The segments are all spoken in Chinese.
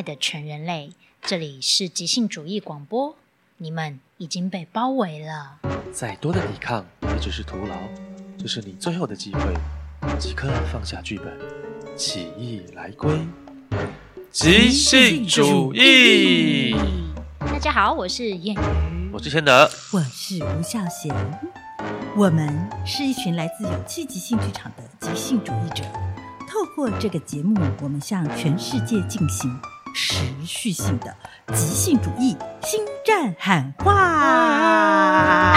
的全人类，这里是即兴主义广播，你们已经被包围了。 再多的抵抗也只是徒劳，这是你最后的机会，即刻放下剧本，起义来归。即兴主义。 大家好，我是燕瑜， 我是千德， 我是吴孝贤。我们是一群来自勇气即兴剧场的即兴主义者。透过这个节目，我们向全世界进行持续性的即兴主义新战喊话。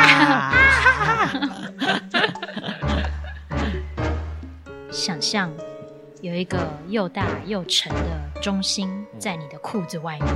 想象有一个又大又沉的中心在你的裤子外面。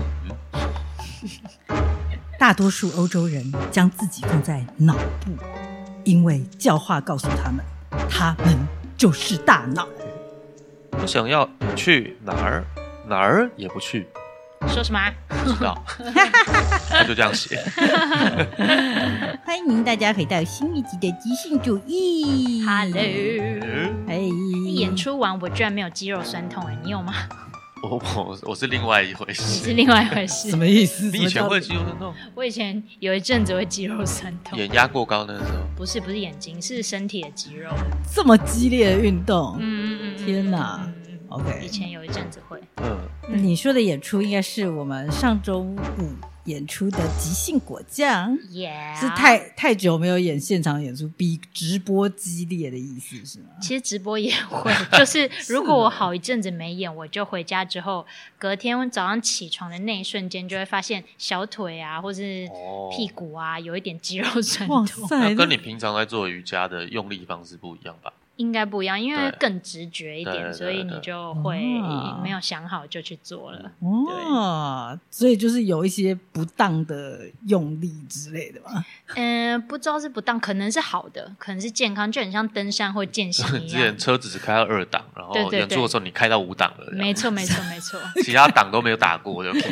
大多数欧洲人将自己放在脑部，因为教化告诉他们，他们就是大脑。 我想要去哪儿，哪儿也不去。 说什么啊？ 不知道，他就这样写。 欢迎大家回到新一集的即兴主义。 Hello，演嗯出完我居然没有肌肉酸痛，你有吗？ 我是另外一回你事。 是另外一回事。 什么意思？ 你以前会肌肉酸痛？ 我以前有一阵子会肌肉酸痛， 眼压过高那时候？ 不是眼睛，是身体的肌肉。 这么激烈的运动？天哪！OK， 以前有一阵子会。 你说的演出应该是我们上周五演出的即兴果酱， Yeah， 是太久没有演现场演出，比直播激烈的意思是吗？ 其实直播也会，就是如果我好一阵子没演，我就回家之后，隔天早上起床的那一瞬间，就会发现小腿啊，或是屁股啊，有一点肌肉酸痛。 哇塞， 那跟你平常在做瑜伽的用力方式不一样吧？ 应该不一样，因为更直觉一点，所以你就会没有想好就去做了。 哦，所以就是有一些不当的用力之类的嘛。 不知道是不当，可能是好的，可能是健康，就很像登山或健行一之前样。 车子只开到2档，然后演出的时候你开到5档了。 没错， 其他档都没有打过，就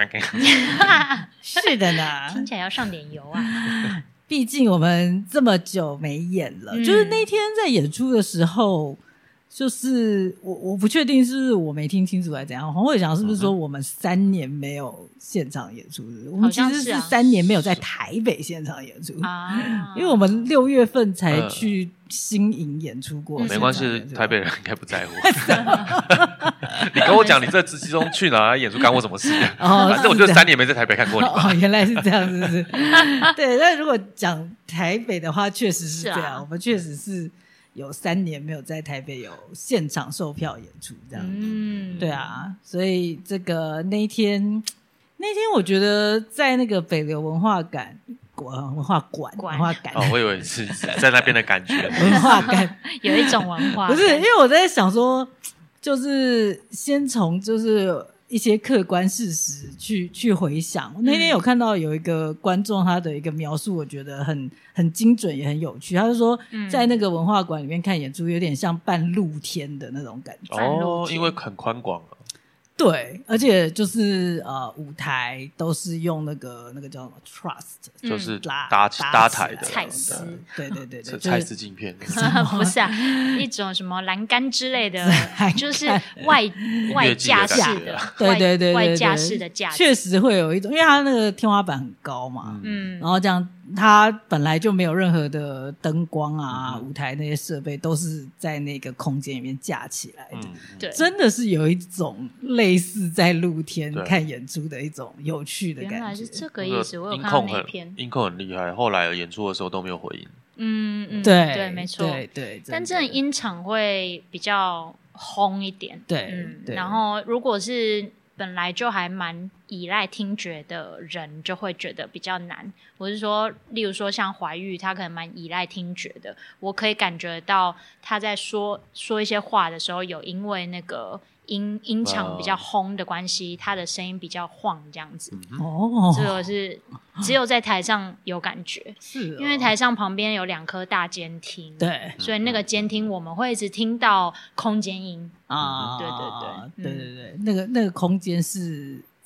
是的呢， 听起来要上点油啊。 毕竟我们这么久没演了，就是那天在演出的时候，就是我不确定是不是我没听清楚还是怎样。黄伟翔是不是说我们3年没有现场演出？我们其实是3年没有在台北现场演出啊，因为我们6月份才去新营演出过。 没关系，台北人应该不在乎。你跟我讲你这之中去哪演出干我什么事？反正我就3年没在台北看过你嘛。 原来是这样，是不是？对，但如果讲台北的话，确实是这样。我们确实是有3年没有在台北有现场售票演出这样。对啊，所以这个那天我觉得在那个北流文化馆， 我以为是在那边的感觉。 文化感有一种文化， 不是，因为我在想说，就是先从就是一些客观事实去回想。那天有看到有一个观众他的一个描述，我觉得很精准也很有趣。他就说，在那个文化馆里面看演出，有点像半露天的那种感觉。 因为很宽广啊。 对，而且就是舞台都是用那个叫什么 truss， 就是搭台的蔡司， 对， 蔡司镜片， 不是啊，一种什么栏杆之类的，就是外架式的， 对， 外架式的架子， 确实会有一种，因为它那个天花板很高嘛，然后这样它本来就没有任何的灯光啊，舞台那些设备都是在那个空间里面架起来的， 对， 真的是有一种类似在露天看演出的一种有趣的感觉。 原来是这个意思，我有看到那篇音控很厉害，后来演出的时候都没有回音。 对，没错， 对， 但这种音场会比较轰一点， 对， 然后如果是本来就还蛮依赖听觉的人，就会觉得比较难。我是说，例如说像怀玉，他可能蛮依赖听觉的，我可以感觉到他在说一些话的时候，有因为那个音场比较轰的关系，他的声音比较晃这样子。这个是只有在台上有感觉，是因为台上旁边有2颗大监听， 对， 所以那个监听我们会一直听到空间音啊。对， 那个空间是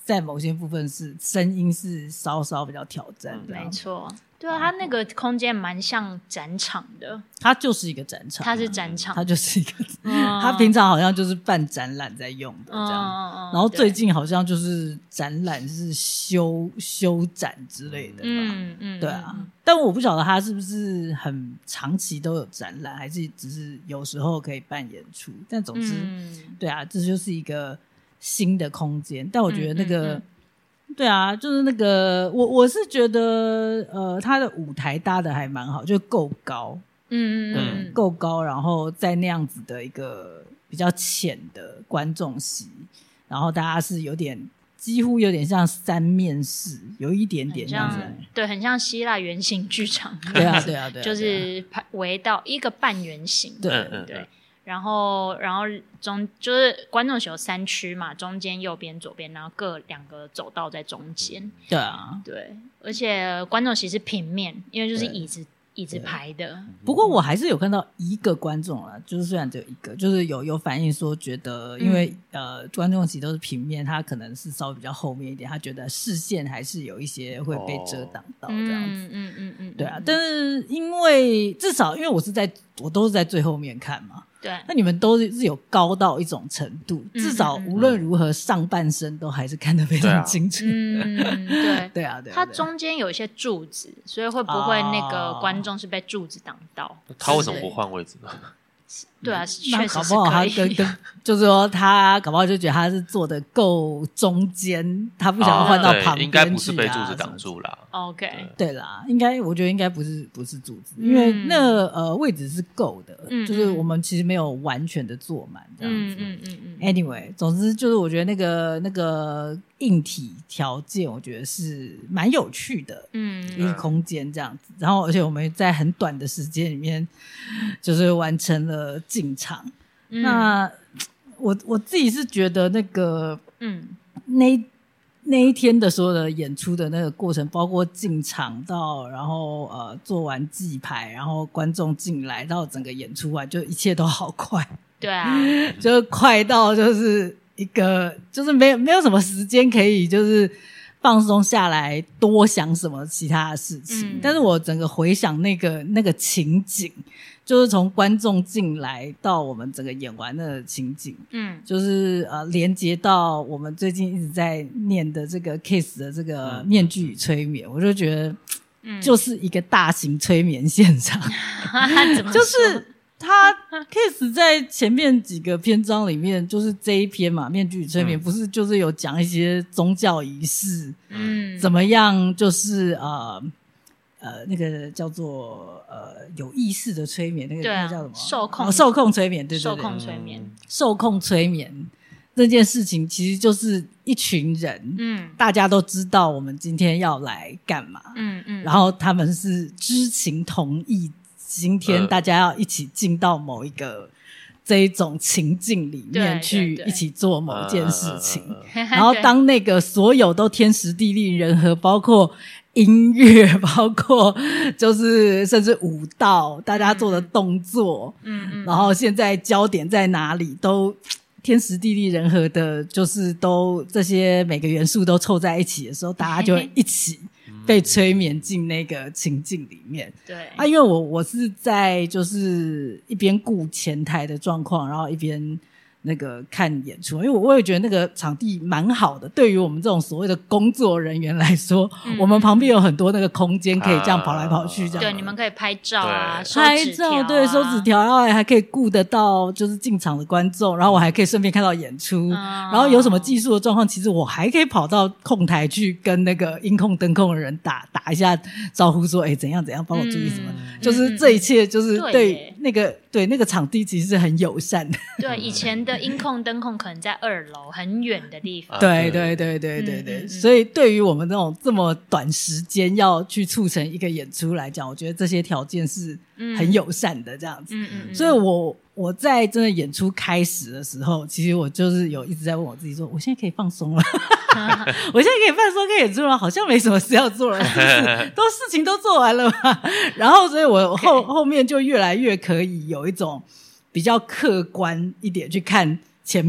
在某些部分是声音是稍稍比较挑战的。 没错，对啊，它那个空间蛮像展场的， 它就是一个展场， 它是展场， 它就是一个，它平常好像就是办展览在用的这样，然后最近好像就是展览是修展之类的吧，对啊，但我不晓得它是不是很长期都有展览，还是只是有时候可以办演出，但总之，对啊，这就是一个新的空间，但我觉得那个。对啊，就是那个我是觉得他的舞台搭的还蛮好，就够高，够高，然后在那样子的一个比较浅的观众席，然后大家是几乎有点像三面式，有一点点这样子， 对，很像希腊圆形剧场， 对啊， 就是围到一个半圆形， 对。 然后就是观众席有3区嘛，中间、右边、左边，然后各2个走道在中间。 对啊， 对，而且观众席是平面，因为就是椅子排的。 不过我还是有看到一个观众啦，就是虽然只有一个，就是有反映说觉得，因为观众席都是平面，他可能是稍微比较后面一点，他觉得视线还是有一些会被遮挡到这样子。对啊，但是因为至少因为我都是在最后面看嘛。 对， 那你们都是有高到一种程度，至少无论如何上半身都还是看得非常清楚。对啊， 它中间有一些柱子，所以会不会那个观众是被柱子挡到？ 他为什么不换位置呢？ 对啊，确实是可以。 搞不好他就是说他搞不好就觉得他是坐的够中间，他不想换到旁边去， 应该不是被柱子挡住啦。 OK， 对啦，我觉得应该不是柱子，因为那位置是够的，就是我们其实没有完全的坐满这样子。Anyway， 总之就是我觉得那个硬体条件，我觉得是蛮有趣的，一个空间这样子。然后而且我们在很短的时间里面，就是完成了进场。那我自己是觉得那个那一天的所有的演出的那个过程，包括进场到然后做完记牌，然后观众进来到整个演出完，就一切都好快。 对啊， 就快到就是一个就是没有什么时间可以就是放松下来多想什么其他的事情。但是我整个回想那个情景，就是从观众进来到我们整个演完的情景，就是连接到我们最近一直在念的这个 Kiss 的这个面具与催眠，我就觉得就是一个大型催眠现场。 怎么说？ 就是他 Kiss 在前面几个篇章里面，就是这一篇嘛，面具与催眠，不是就是有讲一些宗教仪式，怎么样，就是那个叫做有意识的催眠，那个叫什么？受控催眠，对， 受控催眠， 受控催眠这件事情，其实就是一群人，大家都知道我们今天要来干嘛，然后他们是知情同意。今天大家要一起进到某一个这一种情境里面去一起做某件事情，然后当那个所有都天时地利人和，包括音乐，包括就是甚至舞蹈，大家做的动作，然后现在焦点在哪里都天时地利人和的，就是都这些每个元素都凑在一起的时候，大家就会一起被催眠进那个情境里面。 对啊，因为我是在就是一边顾前台的状况，然后一边那个看演出，因为我也觉得那个场地蛮好的，对于我们这种所谓的工作人员来说，我们旁边有很多那个空间可以这样跑来跑去这样。 对，你们可以拍照啊， 拍照，对，收纸条，然后还可以顾得到就是进场的观众，然后我还可以顺便看到演出，然后有什么技术的状况，其实我还可以跑到控台去跟那个音控灯控的人打一下招呼，说怎样帮我注意什么，就是这一切就是对那个场地其实是很友善的。 对，以前的音控灯控可能在2楼很远的地方。 对，所以对于我们这么短时间要去促成一个演出来讲，我觉得这些条件是很友善的这样子。所以我在真的演出开始的时候，其实我就是有一直在问我自己说，我现在可以放松了我现在可以放松可以演出了，好像没什么事要做了，是不是事情都做完了嘛。然后所以我后面就越来越可以有一种比较客观一点去看前面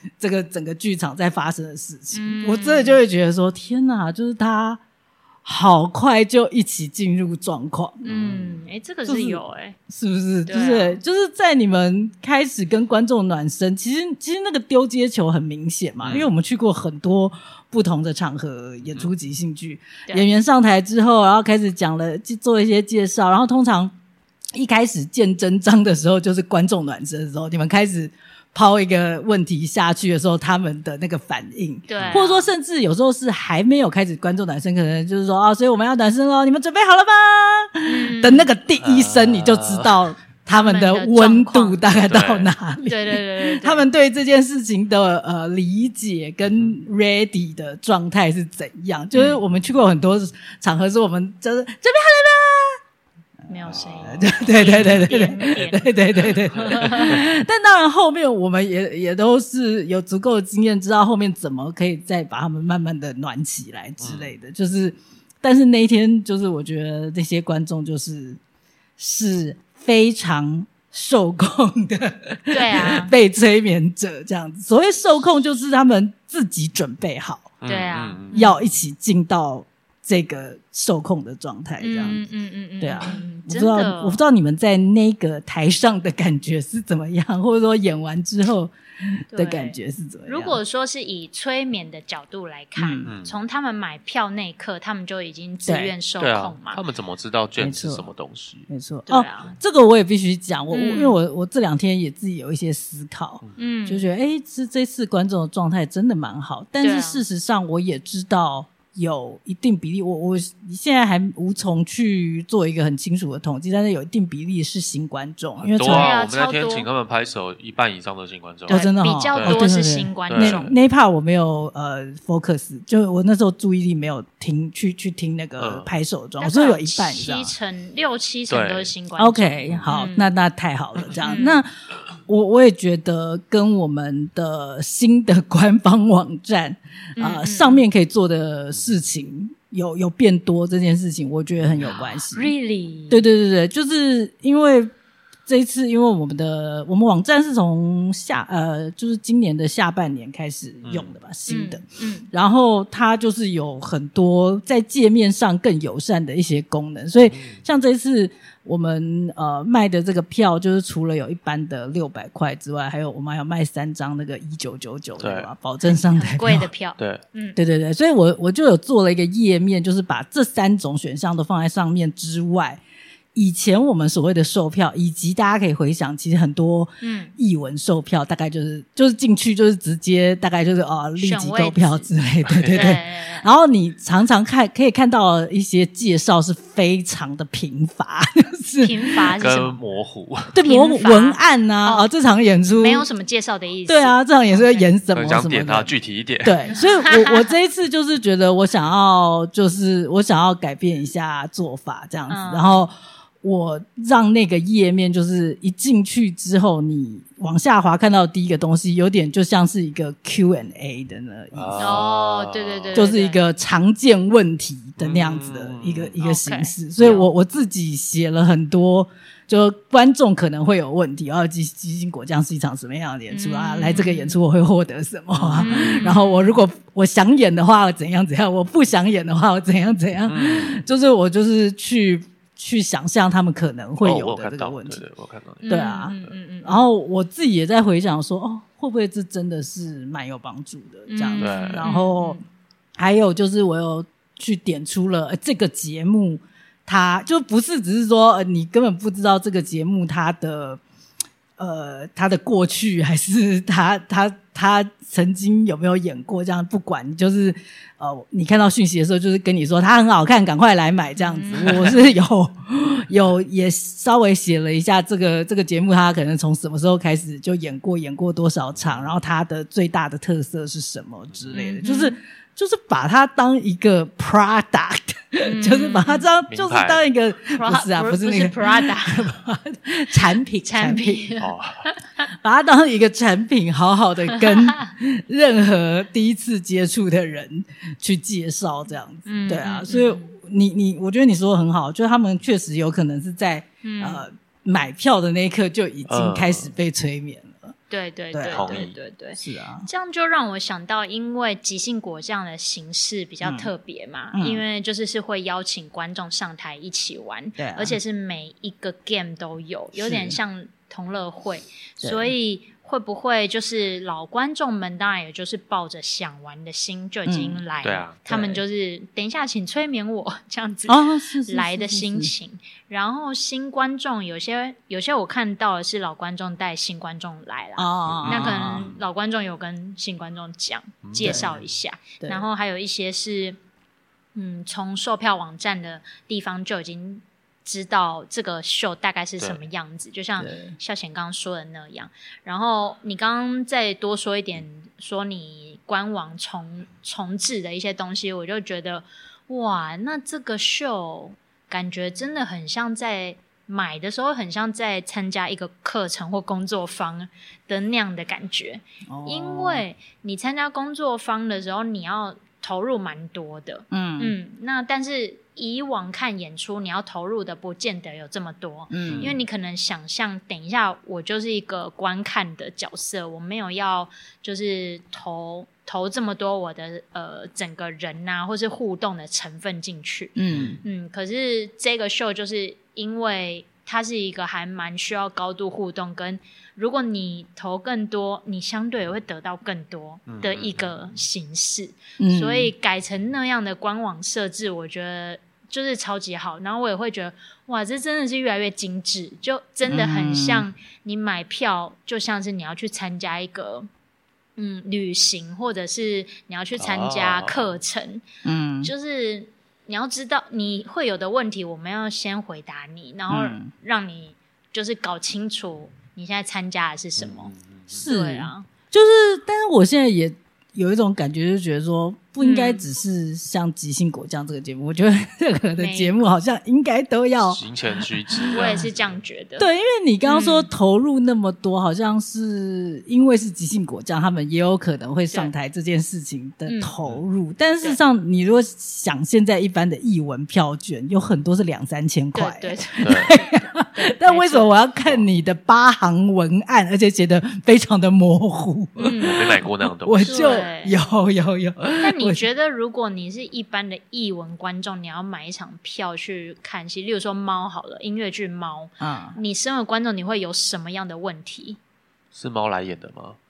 这个整个剧场在发生的事情，我真的就会觉得说天哪，就是他好快就一起进入状况。 这个是有是不是？ 对啊就是在你们开始跟观众暖身，其实那个丢接球很明显嘛，因为我们去过很多不同的场合演出即兴剧，演员上台之后，然后开始讲了做一些介绍，然后通常一开始见真章的时候就是观众暖身的时候，你们开始抛一个问题下去的时候，他们的那个反应， 对啊， 或者说甚至有时候是还没有开始观众暖身，可能就是说所以我们要暖身咯，你们准备好了吗？的那个第一声你就知道他们的温度大概到哪里。 对， 他们对这件事情的理解跟 ready 的状态是怎样？就是我们去过很多场合，是我们就是准备好了吗？ 没有声音， 对， 点但当然后面我们也都是有足够的经验，知道后面怎么可以再把他们慢慢的暖起来之类的。就是但是那一天就是我觉得那些观众是非常受控的， 对啊， 被催眠者这样子。所谓受控就是他们自己准备好， 对啊， 要一起进到这个受控的状态这样子。对啊，我不知道你们在那个台上的感觉是怎么样，或者说演完之后的感觉是怎么样。 如果说是以催眠的角度来看，从他们买票那一刻他们就已经自愿受控嘛， 他们怎么知道券是什么东西？ 没错， 对啊， 这个我也必须讲，因为我这2天也自己有一些思考，就觉得这次观众的状态真的蛮好，但是事实上我也知道有一定比例，我现在还无从去做一个很清楚的统计，但是有一定比例是新观众，因为多啊，我们那天请他们拍手，1半以上都是新观众， 真的比较多是新观众。 那一 part 我没有focus， 就我那时候注意力没有去听那个拍手的状况，所以有一半以上 6、7成都是新观众。 OK， 好，那太好了，这样那。我也觉得跟我们的新的官方网站上面可以做的事情有变多这件事情，我觉得很有关系。 Really？ 对，就是因为这一次，因为我们网站是从就是今年的下半年开始用的吧，新的，然后它就是有很多在界面上更友善的一些功能，所以像这一次我们卖的这个票，就是除了有一般的600块之外，我们还有卖3张那个1999的吧，保证上台票， 贵的票， 对，所以我就有做了一个页面，就是把这3种选项都放在上面之外。以前我们所谓的售票，以及大家可以回想，其实很多艺文售票大概就是进去就是直接大概就是立即购票之类的，对。然后你常常可以看到一些介绍是非常的贫乏，就是贫乏是什么？ 跟模糊， 对，模糊文案啊，这场演出没有什么介绍的意思。 对啊，这场演出要演什么什么的， 想点它具体一点。 对，所以我这一次就是觉得我想要改变一下做法这样子，然后。我让那个页面就是一进去之后，你往下滑看到第一个东西，有点就像是一个 Q&A 的那意思。对，就是一个常见问题的那样子的一个形式。所以我自己写了很多，就观众可能会有问题，基金果酱是一场什么样的演出啊？来这个演出我会获得什么啊？然后如果我想演的话怎样怎样，我不想演的话我怎样怎样，就是我就是去想象他们可能会有的这个问题， 我看到， 对啊，然后我自己也在回想说，会不会这真的是蛮有帮助的这样子？然后还有就是我有去点出了这个节目，它就不是只是说你根本不知道这个节目它的过去，还是他曾经有没有演过这样，不管就是你看到讯息的时候，就是跟你说他很好看，赶快来买这样子。我是有也稍微写了一下这个节目，他可能从什么时候开始就演过多少场，然后他的最大的特色是什么之类的，就是把它当一个 product，就是把它就是当一个不是那个 product 产品把它当一个产品，好好的跟任何第一次接触的人去介绍这样子。对啊，所以我觉得你说的很好，就是他们确实有可能是在买票的那一刻就已经开始被催眠了。 对对对对对对， 是啊， 这样就让我想到，因为即兴果这样的形式比较特别嘛，因为就是会邀请观众上台一起玩， 对啊， 而且是每一个 game 都有点像同乐会，所以会不会就是老观众们当然也就是抱着想玩的心就已经来了， 对啊， 他们就是等一下请催眠我这样子来的心情，然后新观众有些我看到的是老观众带新观众来啦，那可能老观众有跟新观众讲介绍一下，然后还有一些是从售票网站的地方就已经知道这个秀大概是什么样子，就像孝贤刚刚说的那样。然后你刚刚再多说一点，说你官网重置的一些东西，我就觉得哇，那这个秀感觉真的很像在买的时候，很像在参加一个课程或工作坊的那样的感觉。因为你参加工作坊的时候，你要投入蛮多的，那但是以往看演出你要投入的不见得有这么多，因为你可能想象等一下我就是一个观看的角色，我没有要就是投这么多我的整个人啊或是互动的成分进去，可是这个秀就是因为它是一个还蛮需要高度互动，跟如果你投更多你相对也会得到更多的一个形式，所以改成那样的官网设置我觉得就是超级好，然后我也会觉得哇这真的是越来越精致，就真的很像你买票就像是你要去参加一个旅行，或者是你要去参加课程，就是你要知道你会有的问题我们要先回答你，然后让你就是搞清楚你现在参加的是什么， 是对啊， 就是但是我现在也有一种感觉，就觉得说不应该只是像即兴果酱这个节目，我觉得任何的节目好像应该都要行前须知， 我也是这样觉得。 对，因为你刚刚说投入那么多，好像是因为是即兴果酱，他们也有可能会上台这件事情的投入，但事实上你如果想现在一般的艺文票券有很多是2-3千块， 对但为什么我要看你的8行文案，而且写得非常的模糊？ 我没买过那样的东西， 我就有。 那你觉得如果你是一般的艺文观众，你要买一场票去看戏，例如说猫好了，音乐剧猫，你身为观众你会有什么样的问题？ 是猫来演的吗？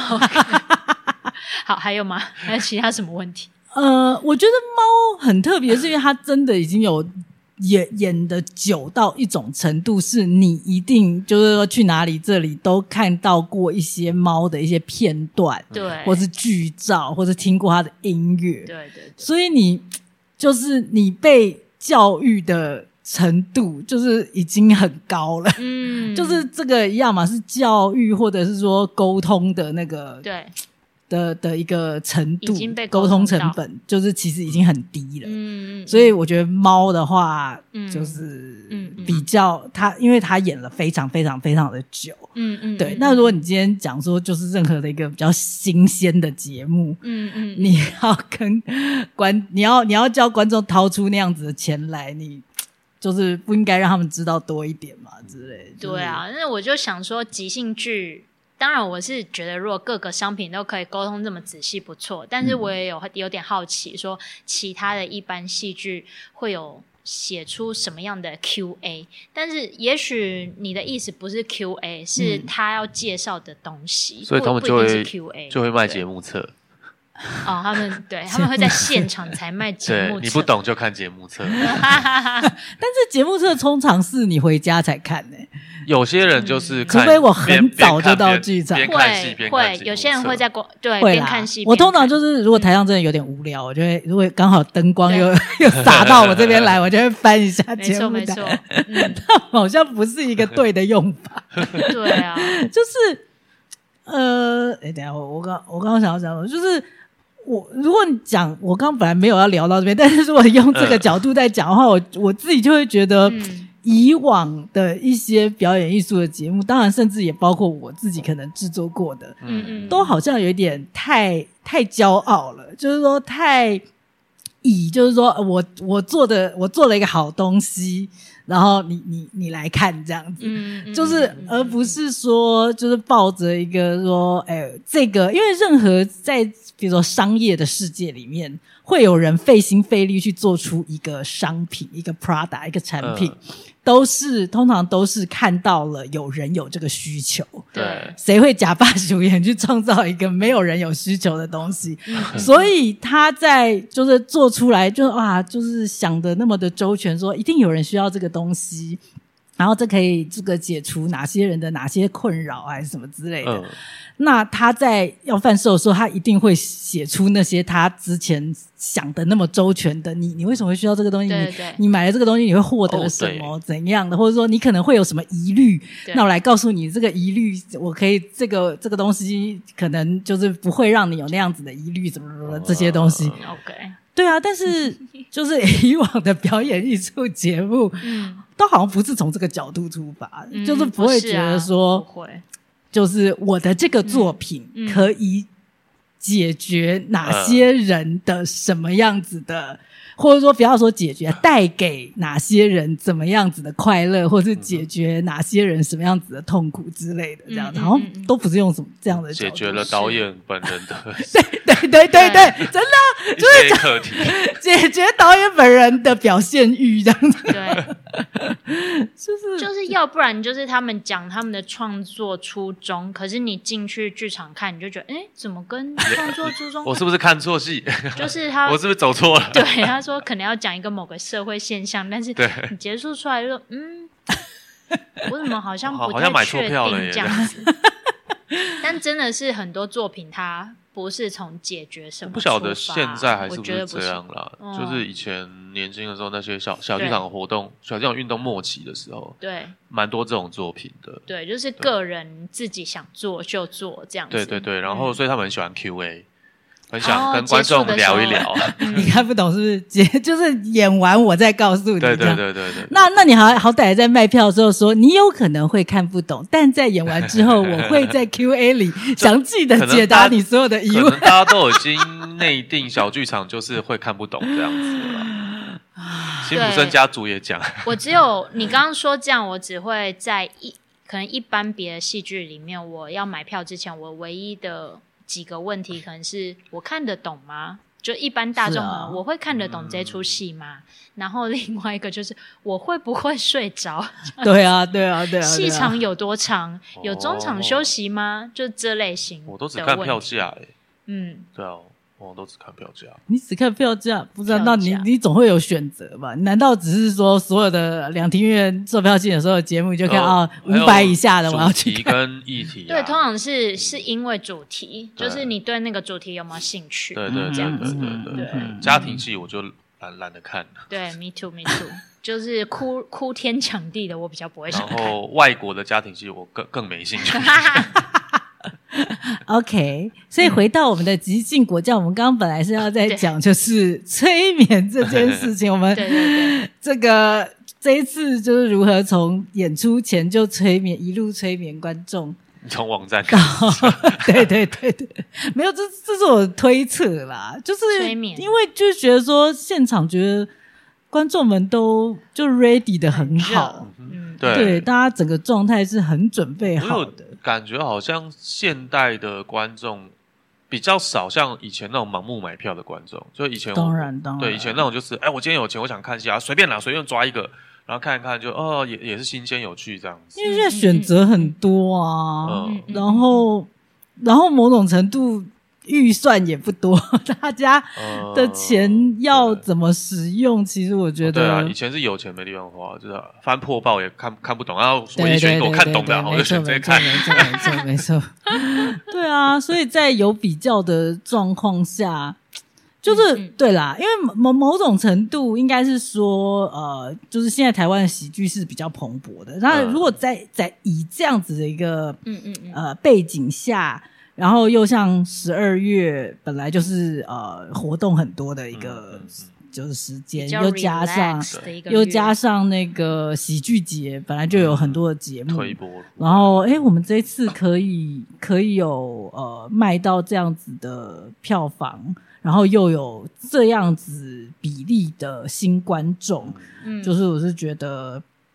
好，还有吗？还有其他什么问题？ 我觉得猫很特别，是因为它真的已经有演的久到一种程度，是你一定就是说去哪里这里都看到过一些猫的一些片段， 对， 或是剧照，或是听过它的音乐， 对， 所以你就是你被教育的程度就是已经很高了，就是这个一样嘛，是教育或者是说沟通的那个对的一个程度，沟通成本就是其实已经很低了，所以我觉得猫的话就是比较它，因为它演了非常非常非常的久，对。那如果你今天讲说就是任何的一个比较新鲜的节目，你要跟你要叫观众掏出那样子的钱来，你就是不应该让他们知道多一点嘛之类的。 对啊，那我就想说即兴剧。当然我是觉得如果各个商品都可以沟通这么仔细不错，但是我也有点好奇说其他的一般戏剧会有写出什么样的 QA， 但是也许你的意思不是 QA， 是他要介绍的东西， 所以他们就会 QA 就会卖节目册他们会在现场才卖节目册， 对，你不懂就看节目册但是节目册通常是你回家才看有些人就是看， 除非我很早就到剧场， 边看戏边看， 有些人会在边看戏。 我通常就是如果台上真的有点无聊，我就会如果刚好灯光又洒到我这边来，我就会翻一下节目单。没错，它好像不是一个对的用法。 对啊， 就是等一下我刚刚想要讲的就是如果你讲，我刚刚本来没有要聊到这边，但是如果用这个角度在讲的话，我自己就会觉得。以往的一些表演艺术的节目，当然甚至也包括我自己可能制作过的，都好像有一点太骄傲了，就是说就是说我做了一个好东西， 然后你来看这样子，就是而不是说就是抱着一个说，这个因为任何在比如说商业的世界里面，会有人费心费力去做出一个商品、一个 product、一个产品，通常都是看到了有人有这个需求， 对， 谁会假扮主演去创造一个没有人有需求的东西？所以他在就是做出来就是想的那么的周全，说一定有人需要这个东西，然后这可以这个解除哪些人的哪些困扰还是什么之类的。那他在要贩售的时候，他一定会写出那些他之前想的那么周全的，你为什么会需要这个东西？ 对对， 你买了这个东西你会获得什么怎样的，或者说你可能会有什么疑虑，那我来告诉你这个疑虑，我可以这个东西可能就是不会让你有那样子的疑虑，怎么这些东西。 OK， 对啊，但是就是以往的表演艺术节目，都好像不是从这个角度出发，就是不会觉得说， 不会。 就是我的这个作品可以解决哪些人的什么样子的，或者说不要说解决，带给哪些人怎么样子的快乐，或是解决哪些人什么样子的痛苦之类的，这样子，好像都不是用什么这样的角度解决了导演本人的对，真的就是课题， 解决导演本人的表现欲这样子。 对，就是要不然就是他们讲他们的创作初衷，可是你进去剧场看，你就觉得怎么跟创作初衷我是不是看错戏？ 就是他， 我是不是走错了？ 对，他说可能要讲一个某个社会现象，但是你结束出来就说我怎么好像不太确定这样子。但真的是很多作品它不是从解决什么出发， 不晓得现在还是不是这样啦。就是以前年轻的时候，那些小剧场活动、小剧场运动末期的时候， 对， 蛮多这种作品的。 对，就是个人自己想做就做这样子。 对，然后所以他们很喜欢 Q&A。很想跟观众聊一聊， 你看不懂是不是？就是演完我再告诉你。 对。 那你好歹在卖票的时候说，你有可能会看不懂，但在演完之后，我会在 Q&A 里详细的解答你所有的疑问。 可能大家都已经内定小剧场就是会看不懂这样子了。辛普森家族也讲， 我只有你刚刚说这样，我只会在可能一般别的戏剧里面，我要买票之前，我唯一的几个问题可能是我看得懂吗？就一般大众我会看得懂这出戏吗？然后另外一个就是我会不会睡着？ 对啊。 戏长有多长？有中场休息吗？就这类型的问题。 我都只看票价对啊。我都只看票价。 你只看票价，不知道？那你总会有选择吧？难道只是说所有的两厅院售票系的所有节目，你就看500以下的我要去看？ 主题跟议题对，通常是因为主题，就是你对那个主题有没有兴趣？ 对， 这样子。 对，家庭戏我就懒得看。 对 ，me too，就是哭天抢地的，我比较不会想看。 然后外国的家庭戏我更没兴趣。 OK， 所以回到我们的即兴果酱，我们刚刚本来是要在讲就是催眠这件事情，我们这一次就是如何从演出前就一路催眠观众， 从网站对，没有，这是我的推测啦，就是因为就觉得说现场觉得观众们都就 ready 的很好，对，大家整个状态是很准备好的。 感觉好像现代的观众比较少像以前那种盲目买票的观众，就以前当然对以前那种就是我今天有钱我想看戏随便抓一个，然后看一看就也是新鲜有趣这样子。 因为现在选择很多啊，然后某种程度预算也不多，大家的钱要怎么使用，其实我觉得对啊，以前是有钱没地方花，就是翻破报也看不懂，然后唯一选一个我看懂的，我就选这个看。 没错，对啊，所以在有比较的状况下，就是对啦，因为某种程度应该是说，就是现在台湾的喜剧是比较蓬勃的，那如果在以这样子的一个背景下。然后又像12月本来就是活动很多的一个就是时间，又加上那个喜剧节本来就有很多的节目推播， 然后我们这一次可以有卖到这样子的票房，然后又有这样子比例的新观众，就是我是觉得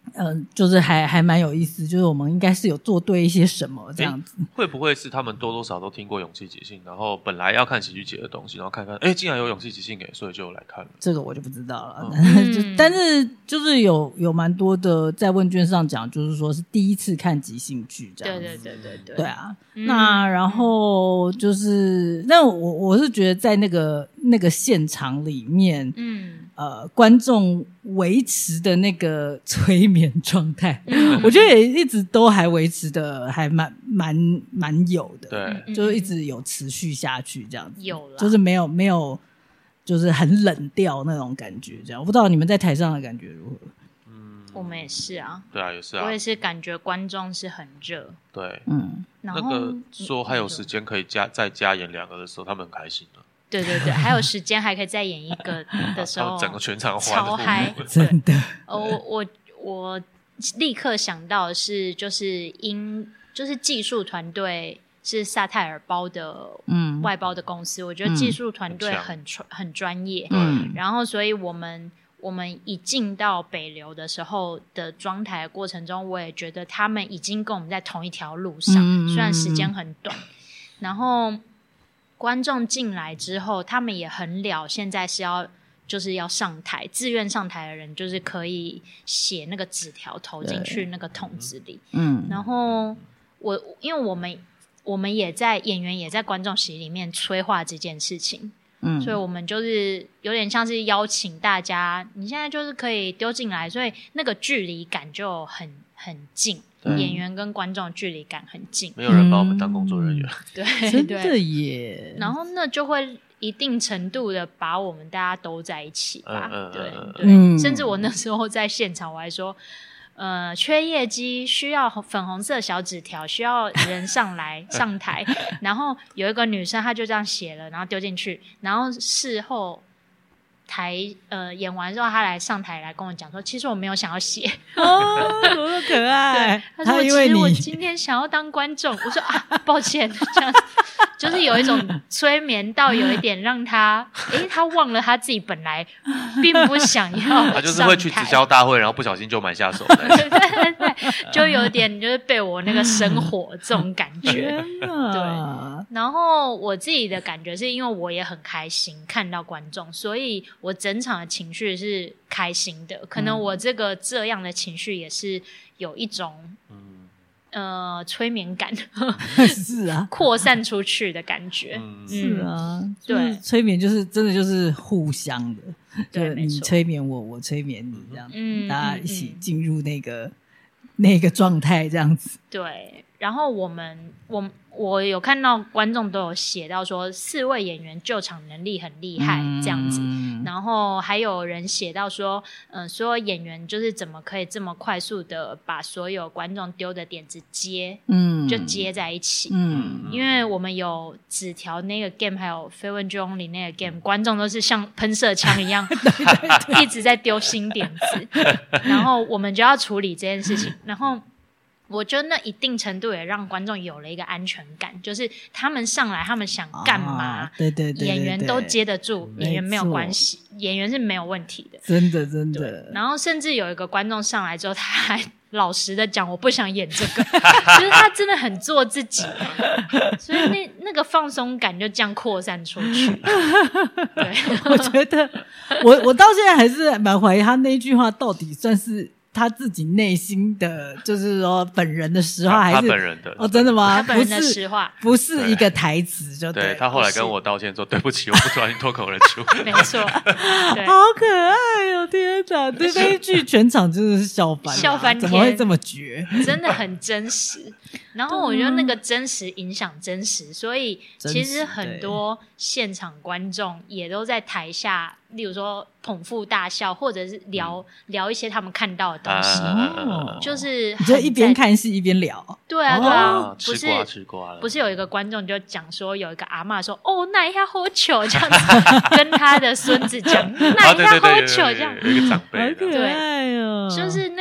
就是还蛮有意思，就是我们应该是有做对一些什么这样子。 会不会是他们多多少少都听过勇气即兴，然后本来要看喜剧节的东西，然后看看竟然有勇气即兴所以就来看了。 这个我就不知道了。但是就是有蛮多的在问卷上讲，就是说是第一次看即兴剧这样子。对啊。那然后就是那我是觉得在那个现场里面观众维持的那个催眠状态我觉得也一直都还维持的还蛮有的。 对， 就是一直有持续下去这样子。 有啦， 就是没有就是很冷掉那种感觉这样。我不知道你们在台上的感觉如何。 我们也是啊。 对啊，也是啊。 我也是感觉观众是很热。 对， 然后那个说还有时间可以再加演2个的时候，他们很开心了。 对，还有时间还可以再演一个的时候， 整个全场超嗨， 真的。 我立刻想到的是，就是技术团队是萨泰尔包的外包的公司，我觉得技术团队很专业。然后所以我们一进到北流的时候的装台的过程中，我也觉得他们已经跟我们在同一条路上，虽然时间很短。然后观众进来之后，他们也很了，现在是就是要上台，自愿上台的人就是可以写那个纸条投进去那个桶子里。然后因为我们演员也在观众席里面催化这件事情。所以我们就是有点像是邀请大家，你现在就是可以丢进来，所以那个距离感就很近，演员跟观众距离感很近， 没有人把我们当工作人员。 对， 真的耶。 然后那就会一定程度的把我们大家都在一起吧。对，甚至我那时候在现场我还说缺业绩，需要粉红色小纸条，需要人上台，然后有一个女生她就这样写了，然后丢进去，然后事后演完之后她上台来跟我讲说，其实我没有想要写。 多么可爱。 她说其实我今天想要当观众。我说抱歉，这样就是有一种催眠到有一点让他他忘了他自己本来并不想要他就是会去直销大会，然后不小心就买下手。对， 就有点就是被我那个生火这种感觉。对，然后我自己的感觉是因为我也很开心看到观众，所以我整场的情绪是开心的。可能我这样的情绪也是有一种催眠感是啊， 扩散出去的感觉。 是啊， 对， 催眠就是真的就是互相的， 对， 你催眠我，我催眠你，这样大家一起进入那个状态，这样子。 对，然后我有看到观众都有写到说4位演员救场能力很厉害这样子，然后还有人写到说所有演员就是怎么可以这么快速的把所有观众丢的点子就接在一起。因为我们有纸条那个 game 还有非问句 only 那个 game， 观众都是像喷射枪一样一直在丢新点子，然后我们就要处理这件事情。然后我觉得那一定程度也让观众有了一个安全感，就是他们上来他们想干嘛， 对， 演员都接得住，演员没有关系，演员是没有问题的， 真的。 然后甚至有一个观众上来之后，他还老实的讲我不想演这个就是他真的很做自己所以那个放松感就这样扩散出去对， 我觉得我到现在还是蛮怀疑他那句话到底算是他自己内心的，就是说本人的实话，还是他本人的？ 真的吗？ 他本人的实话， 不是一个台词，就对。他后来跟我道歉说：“对不起，我不小心脱口而出。” 没错，对， 好可爱哦！天哪，这一句全场真的是笑翻天，怎么会这么绝？ 真的很真实。然后我觉得那个真实影响真实，所以其实很多现场观众也都在台下，例如说捧腹大笑，或者是聊一些他们看到的东西，就是你就一边看戏一边聊。 对啊， 吃瓜了。 不是有一个观众就讲说，有一个阿嬷说：“哦，那一下好糗。”这样子跟他的孙子讲：“那一下好糗。”这样有一个长辈， 好可爱哦。 就是那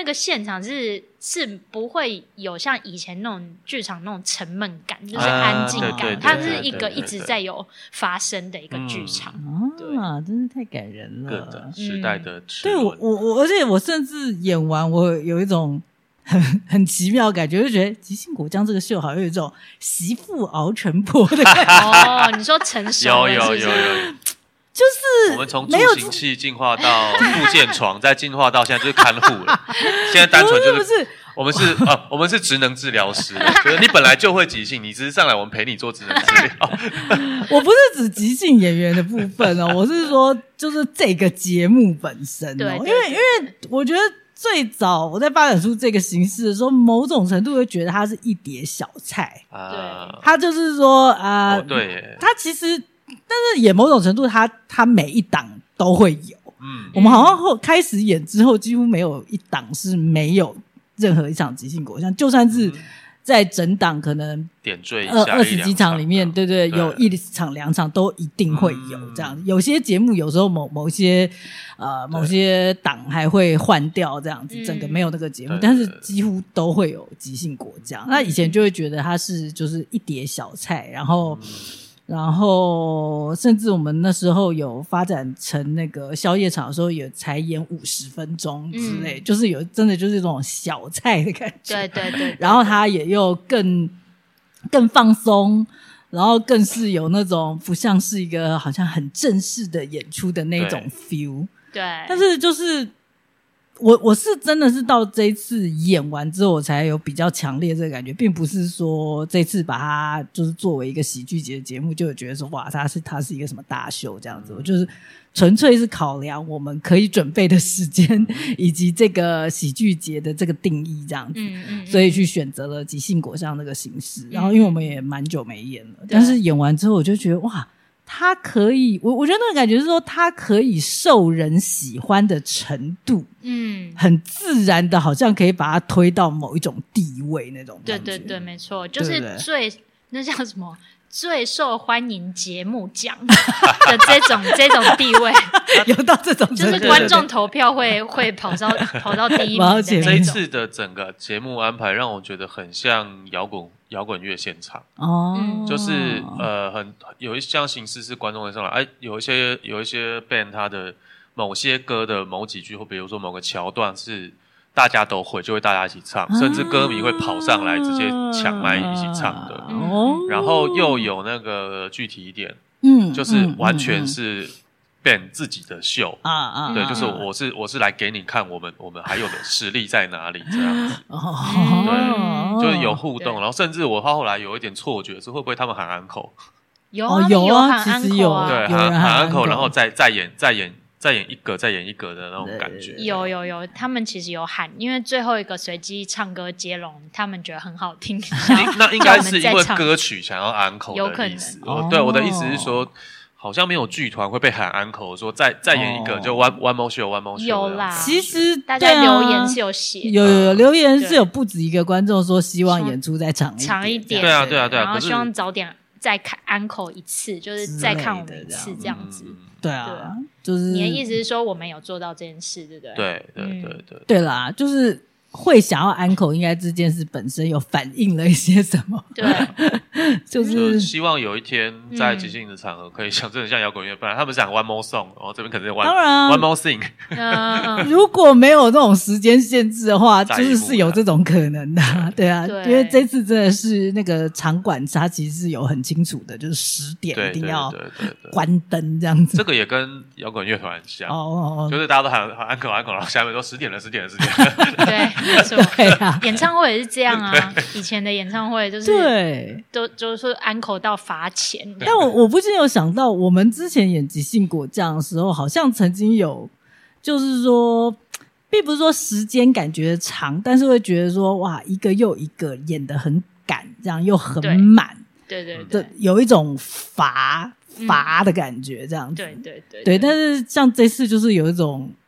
个现场是不会有像以前那种剧场那种沉闷感，就是安静感，它是一个一直在有发生的一个剧场。 啊，真是太感人了！ 各个时代的齿对轮， 我，而且我甚至演完，我有一种很奇妙的感觉，就觉得《即兴果浆》这个秀好像有一种媳妇熬成婆的感觉。 哦，你说成熟了有。 就是我们从助行器进化到复健床，再进化到现在就是看护了。现在单纯就是我们是职能治疗师，就是你本来就会即兴，你只是上来我们陪你做职能治疗。 我不是指即兴演员的部分哦，我是说就是这个节目本身哦，因为我觉得最早我在发展出这个形式的时候，某种程度会觉得它是一碟小菜啊， 它就是说对耶， 它其实。但是也某种程度它每一档都会有，我们好像开始演之后几乎没有一档是没有任何一场即兴果浆，就算是在整档可能点缀一下 20几场里面，对，有1场2场都一定会有这样。有些节目有时候某些档还会换掉这样子，整个没有那个节目，但是几乎都会有即兴果浆。那以前就会觉得它是就是一碟小菜，然后甚至我们那时候有发展成那个宵夜场的时候，也才演50分钟之类，就是有真的就是这种小菜的感觉。 对。 然后它也又更放松，然后更是有那种不像是一个好像很正式的演出的那种 feel。 对。 但是就是我是真的是到这一次演完之后，我才有比较强烈这个感觉，并不是说这次把它就是作为一个喜剧节的节目，就有觉得说哇，它是一个什么大秀这样子。我就是纯粹是考量我们可以准备的时间以及这个喜剧节的这个定义这样子，所以去选择了即兴果浆这个形式。然后因为我们也蛮久没演了，但是演完之后我就觉得哇。他可以，我觉得那个感觉是说，他可以受人喜欢的程度，很自然的，好像可以把它推到某一种地位那种感觉。 对，没错，就是那叫什么？最受欢迎节目奖的这种地位， 有到这种， 就是观众投票会跑到第一名的那种。 这一次的整个节目安排让我觉得很像摇滚乐现场哦，就是有一项形式是观众会上来，有一些 band 它的某些歌的某几句，或比如说某个桥段是大家都会，就会大家一起唱，甚至歌迷会跑上来直接抢麦一起唱的。然后又有那个具体一点，就是完全是 band 自己的秀对，就是我是来给你看我们还有的实力在哪里这样子。对，就是有互动，然后甚至我后来有一点错觉是会不会他们喊uncle？ 有啊，其实有对，喊uncle，然后再演一个的那种感觉。 有，他们其实有喊，因为最后一个随机唱歌接龙，他们觉得很好听。 那应该是因为歌曲想要 uncle 的意思。对，我的意思是说，好像没有剧团会被喊 uncle 说再演一个，就 one more show。 有啦， 其实大家留言是有写， 有留言是有不止一个观众说希望演出再长一点。 对啊， 然后希望早点再看 uncle 一次，就是再看我们一次这样子。 对啊，就是你的意思是说我们有做到这件事，对不对？ 对啦，就是会想要uncle，应该这件事本身有反映了一些什么？ 对， 就是希望有一天在即兴的场合可以像真的像摇滚乐，不然他们讲 one more song， 然后这边可能是 one more thing。 如果没有那种时间限制的话，就是有这种可能的。对啊，因为这次真的是那个场馆它其实是有很清楚的，就是10点一定要关灯这样子。 这个也跟摇滚乐团很像，就是大家都喊 uncle， 然后下面说10点了。 对，没错。对啊，演唱会也是这样啊。以前的演唱会就是对，就是uncle到罚钱。 但我不禁有想到，我们之前演即兴果浆的时候，好像曾经有，就是说，并不是说时间感觉长，但是会觉得说，哇，一个又一个演得很赶，这样又很满， 对， 有一种乏的感觉，这样子。 对。 但是像这次就是有一种。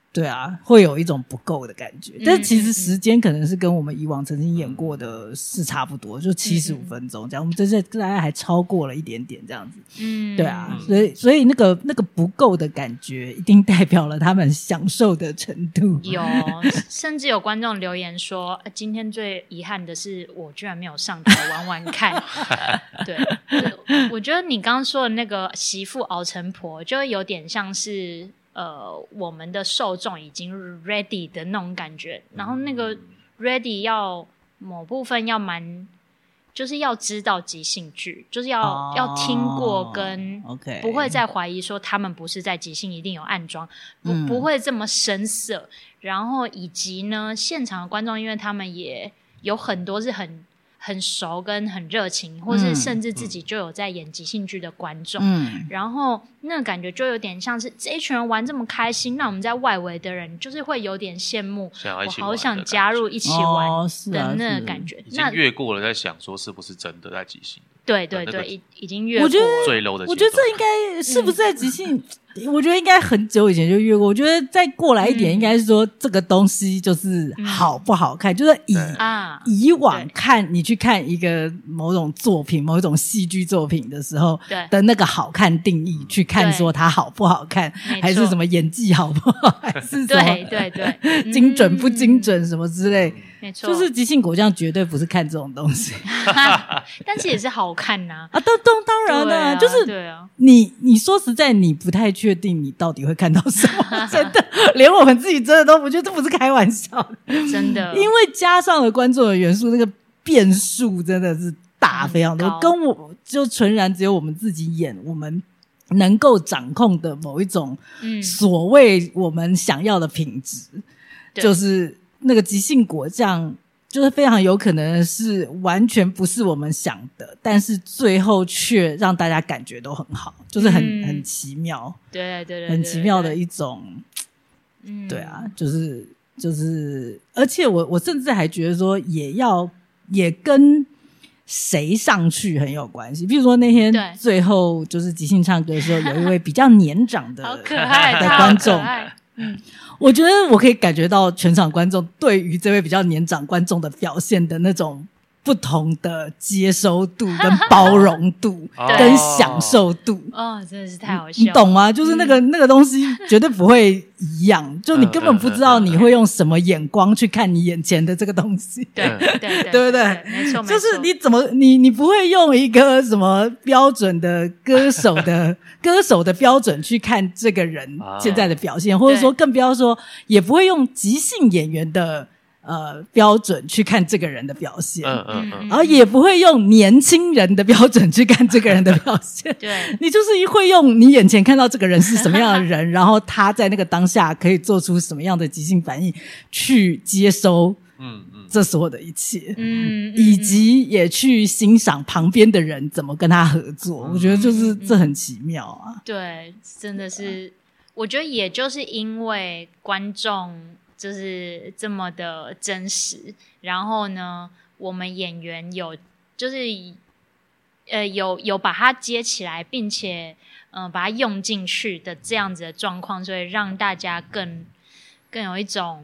对啊，会有一种不够的感觉。但其实时间可能是跟我们以往曾经演过的是差不多，就75分钟这样。我们这次大概还超过了一点点这样子。对啊，所以那个不够的感觉，一定代表了他们享受的程度。 有，甚至有观众留言说，今天最遗憾的是我居然没有上台玩玩看。对，我觉得你刚刚说的那个媳妇熬成婆，就有点像是。我们的受众已经 ready 的那种感觉，然后那个 ready 要某部分要就是要知道即兴剧，就是要听过跟不会再怀疑说他们不是在即兴一定有暗装，不会这么生涩，然后以及呢现场的观众因为他们也有很多是很熟跟很热情，或是甚至自己就有在演即兴剧的观众，然后那个感觉就有点像是这一群人玩这么开心，那我们在外围的人就是会有点羡慕，我好想加入一起玩的那个感觉， 已经越过了在想说是不是真的在即兴。 对对对，已经越过了最 low 的阶段。 我觉得这应该是不是在即兴我觉得应该很久以前就越过。我觉得再过来一点应该是说这个东西就是好不好看，就是以往看你去看一个某种作品某一种戏剧作品的时候的那个好看定义去看说它好不好看，还是什么演技好不好，还是什么对精准不精准什么之类， 没错， 就是即兴果酱绝对不是看这种东西但是也是好看呐当然啦，就是对啊， 你说实在你不太确定你到底会看到什么真的连我们自己真的都不觉得，这不是开玩笑的， 真的， 因为加上了观众的元素，那个变数真的是大非常多，跟我就纯然只有我们自己演我们能够掌控的某一种所谓我们想要的品质，就是那个即兴果酱就是非常有可能是完全不是我们想的，但是最后却让大家感觉都很好，就是很奇妙， 对， 很奇妙的一种，对啊，就是而且我甚至还觉得说也跟谁上去很有关系。比如说那天最后就是即兴唱歌的时候，有一位比较年长的好可爱的观众，我觉得我可以感觉到全场观众对于这位比较年长观众的表现的那种不同的接收度跟包容度跟享受度真的是太好笑了， 你懂吗？就是那个东西绝对不会一样就你根本不知道你会用什么眼光去看你眼前的这个东西， 对不对？ 没错， 就是你怎么你不会用一个什么标准的歌手的标准去看这个人现在的表现，或者说更不要说也不会用即兴演员的标准去看这个人的表现，然后也不会用年轻人的标准去看这个人的表现， 对， 你就是会用你眼前看到这个人是什么样的人然后他在那个当下可以做出什么样的即兴反应去接收这所有的一切，以及也去欣赏旁边的人怎么跟他合作，我觉得就是这很奇妙啊。 对，真的是，我觉得也就是因为观众就是这么的真实，然后呢，我们演员就是有把它接起来，并且把它用进去的这样子的状况，所以让大家更有一种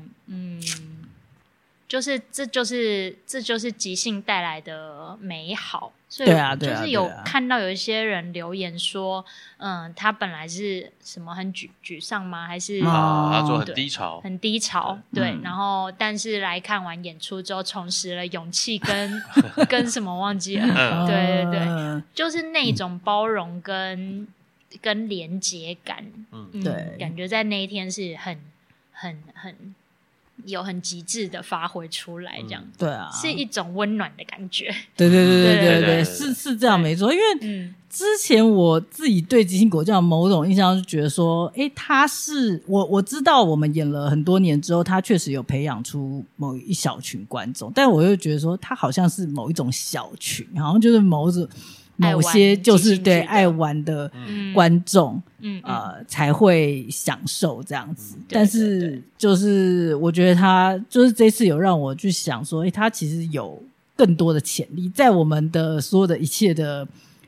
就是这就是即兴带来的美好。所以就是有看到有一些人留言说他本来是什么很沮丧吗？还是他说很低潮对，然后但是来看完演出之后重拾了勇气跟什么忘记了对，就是那种包容跟连结感，对，感觉在那一天是很有很极致的发挥出来，这样对啊，是一种温暖的感觉。 对，是这样没错。因为之前我自己对即兴果酱某种印象就觉得说，他是我知道我们演了很多年之后，他确实有培养出某一小群观众，但我又觉得说，他好像是某一种小群，好像就是某些就是对爱玩的观众才会享受这样子，但是就是我觉得他就是这次有让我去想说他其实有更多的潜力，在我们的所有的一切的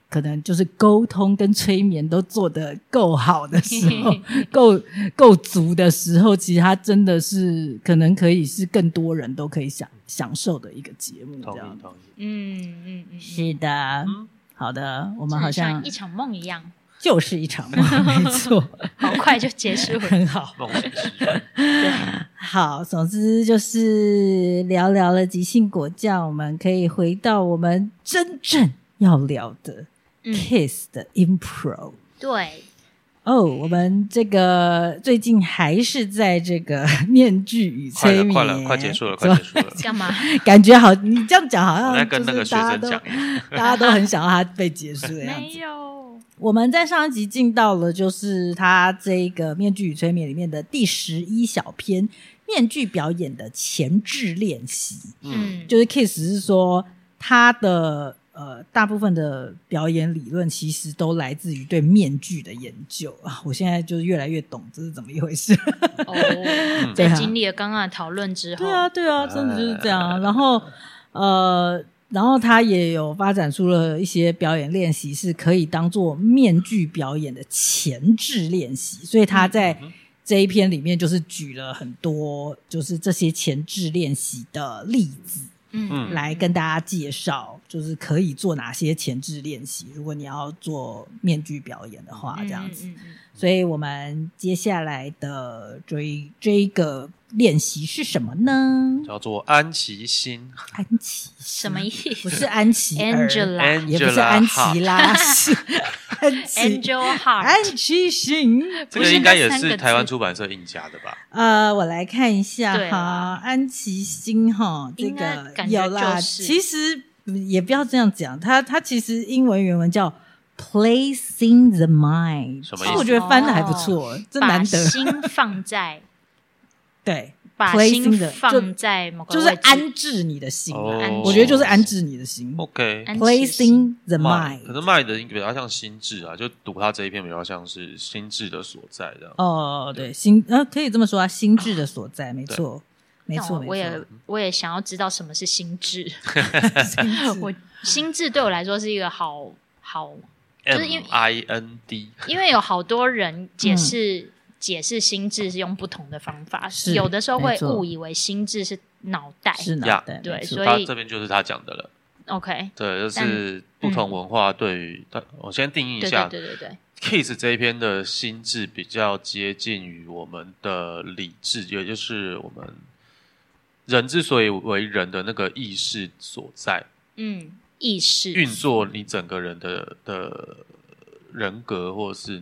可能就是沟通跟催眠都做得够好的时候够足的时候，其实它真的是可能可以是更多人都可以享受的一一个节目，这样。 同意。 是的，好的，我们好像一场梦一样， 就是一场梦，没错， 好快就结束了， 很好。 梦醒时分。 对， 好，总之就是聊聊了即兴果酱，我们可以回到我们真正要聊的 Kiss 的 Impro。 对。 我们这个最近还是在这个面具与催眠， 快了，快结束了。 干嘛？ 感觉好，你这样讲好像我在跟那个学生讲， 大家都很想要它被结束的样子。 没有， 我们在上一集进到了就是他这个面具与催眠里面的第11小篇面具表演的前置练习。就是 Kiss 是说他的大部分的表演理论其实都来自于对面具的研究啊。我现在就是越来越懂这是怎么一回事。 在经历了刚刚的讨论之后， 对啊，真的就是这样。然后他也有发展出了一些表演练习是可以当做面具表演的前置练习，所以他在这一篇里面就是举了很多就是这些前置练习的例子，来跟大家介绍就是可以做哪些前置练习，如果你要做面具表演的话这样子。所以我们接下来的这一个练习是什么呢？ 叫做安琪心。 安琪什么意思？ 不是安琪儿 Angela 也不是安琪拉，是 Angela Heart 安琪心。 这个应该也是台湾出版社印加的吧？ 我来看一下哈，安琪心哈，这个有啦。其实也不要这样讲，它其实英文原文叫Placing the mind， 什么意思？ 我觉得翻的还不错，这难得。 把心放在对， 把心放在某个位置， 就是安置你的心。 我觉得就是安置你的心。 OK，Placing the mind。 可是 mind 比较像心智啊，就读他这一篇比较像是心智的所在的。 对，可以这么说啊，心智的所在，没错。没错， 我也想要知道什么是心智。心智对我来说是一个好。就是因为 MIND， 因为有好多人解释心智是用不同的方法，有的时候会误以为心智是脑袋，对，所以他这边就是他讲的了。 OK， 对，就是不同文化对于我先定义一下， 对。 Kiss 这一篇的心智比较接近于我们的理智，也就是我们人之所以为人的那个意识所在。 意识运作你整个人的人格，或是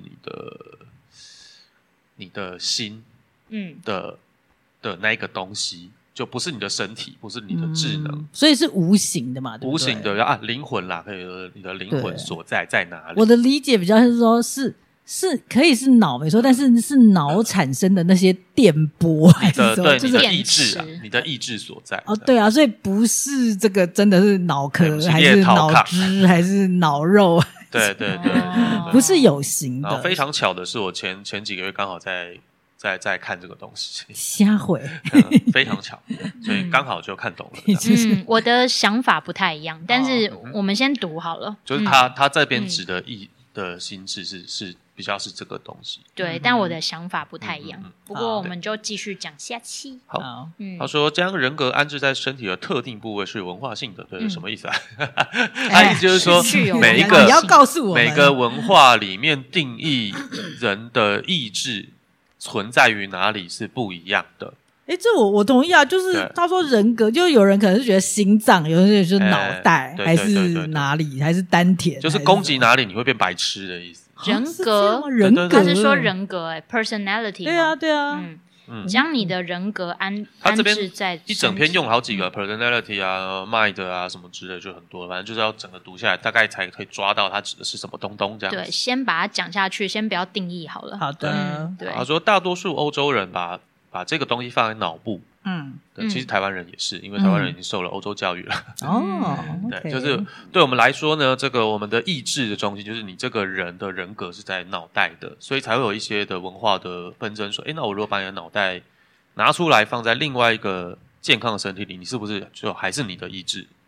你的心的那一个东西，就不是你的身体，不是你的智能， 所以是无形的嘛，对不对？ 无形的啊，灵魂啦，可以说你的灵魂所在哪里？ 我的理解比较是说是可以是脑没错，但是是脑产生的那些电波， 对， 就是意志啊，你的意志所在。 对啊，所以不是这个真的是脑壳还是脑汁还是脑肉？ 对， 不是有形的。 然后非常巧的是，我前几个月刚好在看这个东西， 瞎回， 非常巧，所以刚好就看懂了。 我的想法不太一样，但是我们先读好了。 就是他这边指的心智是比较是这个东西， 对，但我的想法不太一样。不过我们就继续讲下期。 好，他说将人格安置在身体的特定部位是文化性的，对，什么意思啊？他意思就是说，每一个你要告诉我们， 每个文化里面定义人的意志存在于哪里是不一样的。 这我同意啊，就是他说人格，就有人可能是觉得心脏，有人觉得就是脑袋，还是哪里，还是丹田， 就是攻击哪里你会变白痴的意思。 人格，他是说人格，personality。对啊，将你的人格安置在一整篇用好几个 personality 啊、mind 啊什么之类，就很多，反正就是要整个读下来，大概才可以抓到它指的是什么东东这样子。 对，先把它讲下去，先不要定义好了。 好的， 对。 他说大多数欧洲人把这个东西放在脑部。对，其实台湾人也是，因为台湾人已经受了欧洲教育了。对，就是对我们来说呢，这个我们的意志的中心，就是你这个人的人格是在脑袋的，所以才会有一些的文化的纷争，说，那我如果把你的脑袋拿出来放在另外一个健康的身体里，你是不是就还是你的意志？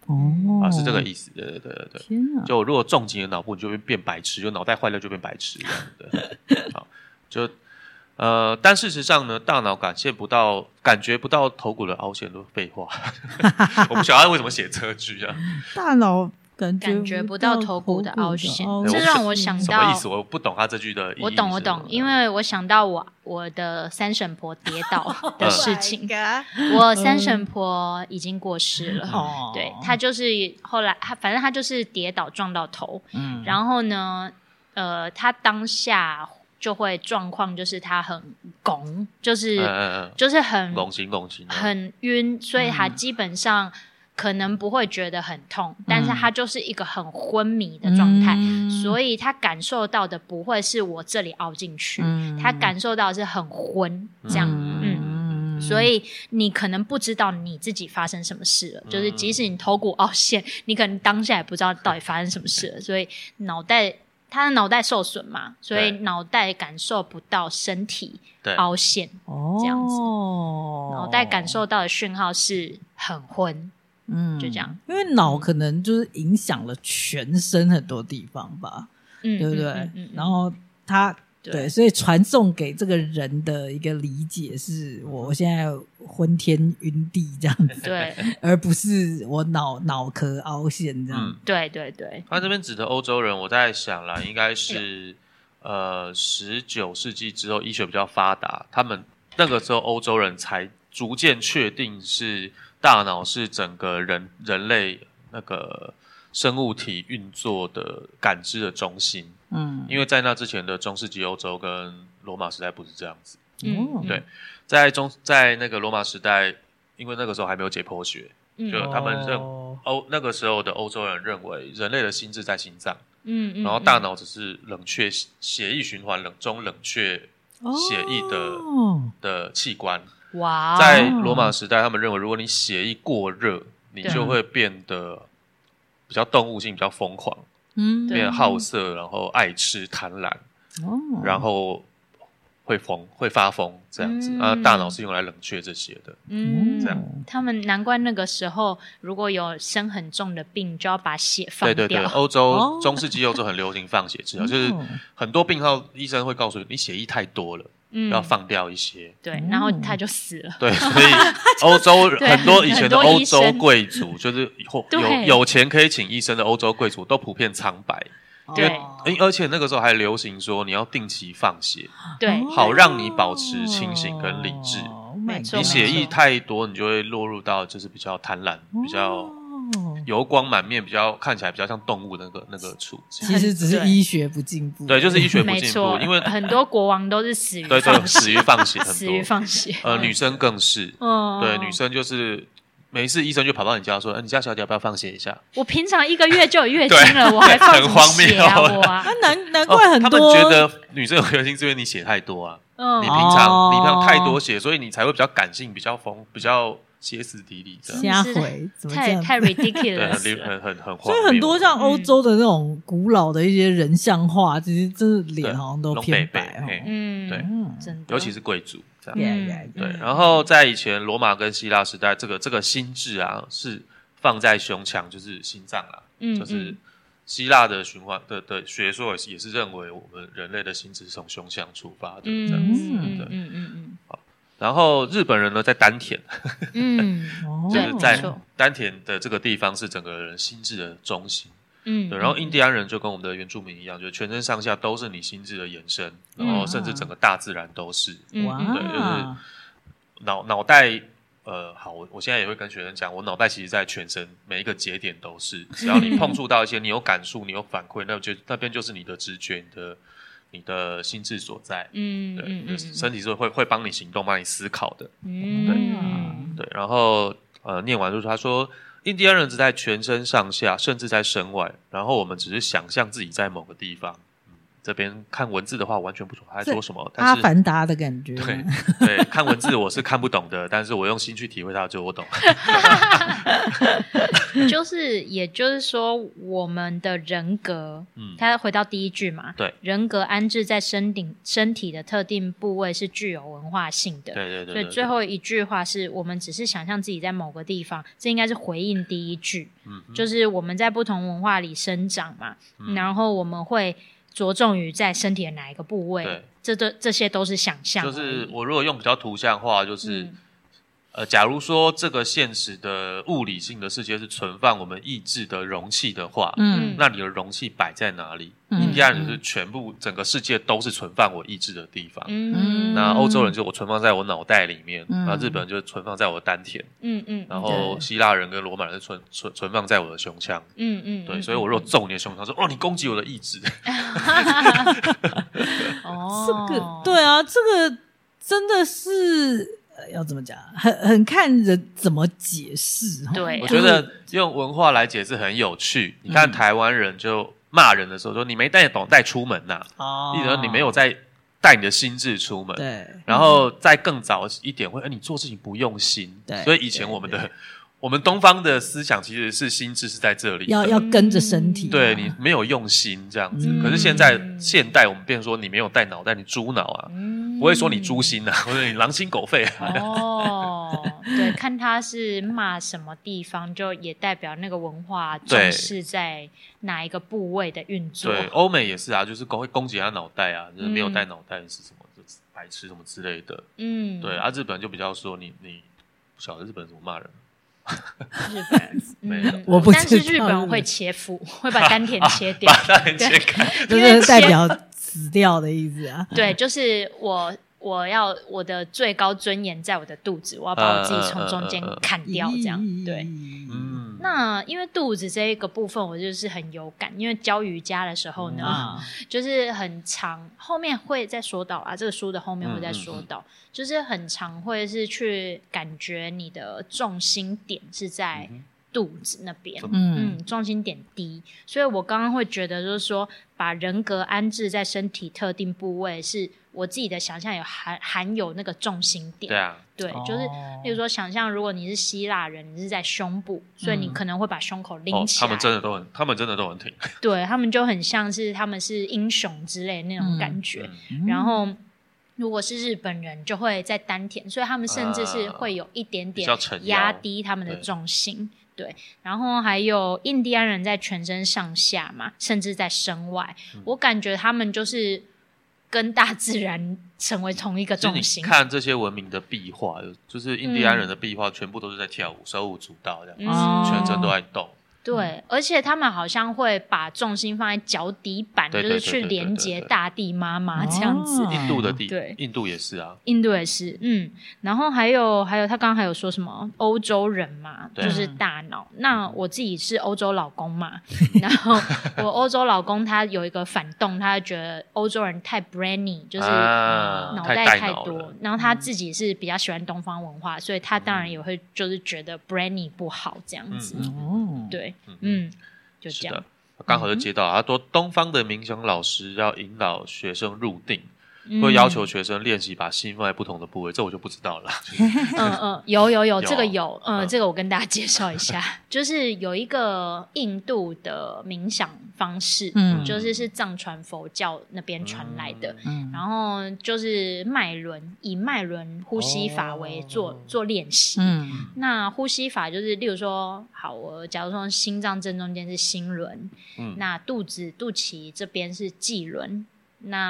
哦， 是这个意思。对。 天啊！ 就如果重击的脑部，你就会变白痴；就脑袋坏了就变白痴这样的。好，就但事实上呢，大脑感觉不到头骨的凹陷都是废话。我不晓得他为什么写车句啊。 大脑感觉不到头骨的凹陷，这让我想到什么意思？我不懂他这句的意义。 我懂，因为我想到我的三婶婆跌倒的事情。我三婶婆已经过世了，对，她就是后来反正她就是跌倒撞到头，然后呢，她当下就会状况就是她很拱，就是很拱形很晕，所以她基本上可能不会觉得很痛，但是他就是一个很昏迷的状态，所以他感受到的不会是我这里凹进去，他感受到的是很昏这样，所以你可能不知道你自己发生什么事了，就是即使你头骨凹陷，你可能当下也不知道到底发生什么事了，所以他的脑袋受损嘛，所以脑袋感受不到身体凹陷，这样子，脑袋感受到的讯号是很昏。就这样， 因为脑可能就是影响了全身很多地方吧，对不对？然后它对，所以传送给这个人的一个理解是我现在昏天晕地这样子， 对， 而不是我脑壳凹陷这样。 对。 他这边指的欧洲人，我在想啦，应该是19世纪之后医学比较发达，他们那个时候欧洲人才逐渐确定是大脑是整个人类那个生物体运作的感知的中心。因为在那之前的中世纪欧洲跟罗马时代不是这样子。对，在那个罗马时代，因为那个时候还没有解剖学，就他们那个时候的欧洲人认为人类的心智在心脏，然后大脑只是冷却血液循环、冷却血液的器官。 哇！ 在罗马时代，他们认为如果你血液过热，你就会变得比较动物性、比较疯狂，变得好色，然后爱吃、贪婪，然后会发疯这样子。大脑是用来冷却这些的，这样。 他们难怪那个时候如果有生很重的病，就要把血放掉。 对，欧洲中世纪欧洲很流行放血治疗，就是很多病号医生会告诉你血液太多了。要放掉一些， 对，然后他就死了。 对，所以欧洲很多以前的欧洲贵族，就是有钱可以请医生的欧洲贵族，都普遍苍白。 对， 而且那个时候还流行说你要定期放血， 对， 好让你保持清醒跟理智。 没错， 你血液太多，你就会落入到就是比较贪婪、比较油光满面，比较看起来比较像动物的那个处境。 其实只是医学不进步。 对，就是医学不进步，因为很多国王都是死于放血， 死于放血。 女生更是，对，女生就是没事，医生就跑到你家说：“你家小姐要不要放血一下？” 我平常1个月就有月经了，我还放什么血啊？我啊， 难怪很多他们觉得女生有月经是因为你血太多啊。你平常太多血，所以你才会比较感性、比较疯、比较歇斯底里的。 瞎回，怎么这样？ 太 ridiculous， 很荒谬。 所以很多像欧洲的那种古老的一些人像画，其实真的脸好像都偏白。 对， 真的， 尤其是贵族这样。 对， 然后在以前罗马跟希腊时代，这个心智啊是放在胸腔，就是心脏啦，就是希腊的循环的学说也是认为我们人类的心智是从胸腔出发的，这样子。好，然后日本人呢在丹田，就是在丹田的这个地方是整个人心智的中心。对，然后印第安人就跟我们的原住民一样，就是全身上下都是你心智的延伸，然后甚至整个大自然都是。对，就是脑袋。好，我现在也会跟学生讲，我脑袋其实在全身每一个节点都是，只要你碰触到一些，你有感触，你有反馈，那边就是你的直觉，你的心智所在。对，身体是会帮你行动，帮你思考的。对，然后念完就是他说，印第安人只在全身上下，甚至在身外，然后我们只是想象自己在某个地方。 这边看文字的话，完全不懂他在说什么。但阿是凡达的感觉。 对，看文字我是看不懂的，但是我用心去体会它，就我懂。 也就是说，我们的人格，他回到第一句嘛， 对， 人格安置在身体的特定部位是具有文化性的。 对， 所以最后一句话是我们只是想象自己在某个地方，这应该是回应第一句，就是我们在不同文化里生长嘛，然后我们会着重于在身体的哪一个部位，这些都是想象。 就是我如果用比较图像化，就是假如说这个现实的物理性的世界是存放我们意志的容器的话，那你的容器摆在哪里？印第安人是全部整个世界都是存放我意志的地方。那欧洲人就我存放在我脑袋里面，然后日本人就存放在我的丹田。然后希腊人跟罗马人是存放在我的胸腔。对，所以我如果揍你的胸腔，说你攻击我的意志。 这个对啊，这个真的是。要怎么讲？很看人怎么解释。 对， 我觉得用文化来解释很有趣。你看台湾人就骂人的时候说：“你没带脑袋出门呐！”意思说你没有在带你的心智出门。 对， 然后再更早一点会，你做事情不用心。 对， 所以以前我们东方的思想其实是心智是在这里的， 要跟着身体。 对，你没有用心这样子。可是现代我们变成说你没有带脑袋，你猪脑啊。不会说你猪心啊，或者你狼心狗肺啊。 对，看他是骂什么地方，就也代表那个文化重视在哪一个部位的运作。 对，欧美也是啊，就是会攻击他脑袋啊，就是没有带脑袋是什么白痴什么之类的。对啊，日本就比较说你不晓得日本人怎么骂人。 日本人， 我不知道， 但是日本人会切腹，会把丹田切掉， 把丹田切开， 就是代表死掉的意思啊。 对，就是我要我的最高尊严在我的肚子，我要把我自己从中间砍掉，这样对。那因为肚子这一个部分我就是很有感，因为教瑜伽的时候呢，就是很长，后面会再说到啊，这个书的后面会再说到，就是很常会是去感觉你的重心点是在肚子那边，重心点低，所以我刚刚会觉得就是说，把人格安置在身体特定部位，是我自己的想象有含有那个重心点。 对啊， 对，就是例如说，想象如果你是希腊人，你是在胸部，所以你可能会把胸口拎起来。他们真的都很挺。 对，他们就很像是他们是英雄之类的那种感觉。然后，如果是日本人，就会在丹田，所以他们甚至是会有一点点压低他们的重心。对，然后还有印第安人在全身上下嘛，甚至在身外，我感觉他们就是跟大自然成为同一个重心。 你看这些文明的壁画，就是印第安人的壁画，全部都是在跳舞，手舞足蹈这样子，全身都在动。 对，而且他们好像会把重心放在脚底板，就是去连接大地妈妈这样子。 印度的对， 印度也是啊， 印度也是，然后还有他刚刚还有说什么欧洲人嘛，就是大脑。那我自己是欧洲老公嘛，然后我欧洲老公他有一个反动，他觉得欧洲人太 brainy， 就是脑袋太多，然后他自己是比较喜欢东方文化，所以他当然也会就是觉得 brainy 不好这样子。对。就这样。 刚好就接到他说，东方的冥想老师要引导学生入定，会要求学生练习把心放在不同的部位，这我就不知道了。 有这个有，这个我跟大家介绍一下，就是有一个印度的冥想方式，就是藏传佛教那边传来的，然后就是以脉轮呼吸法为做练习。那呼吸法就是例如说，好，我假如说心脏正中间是心轮，那肚脐这边是际轮。那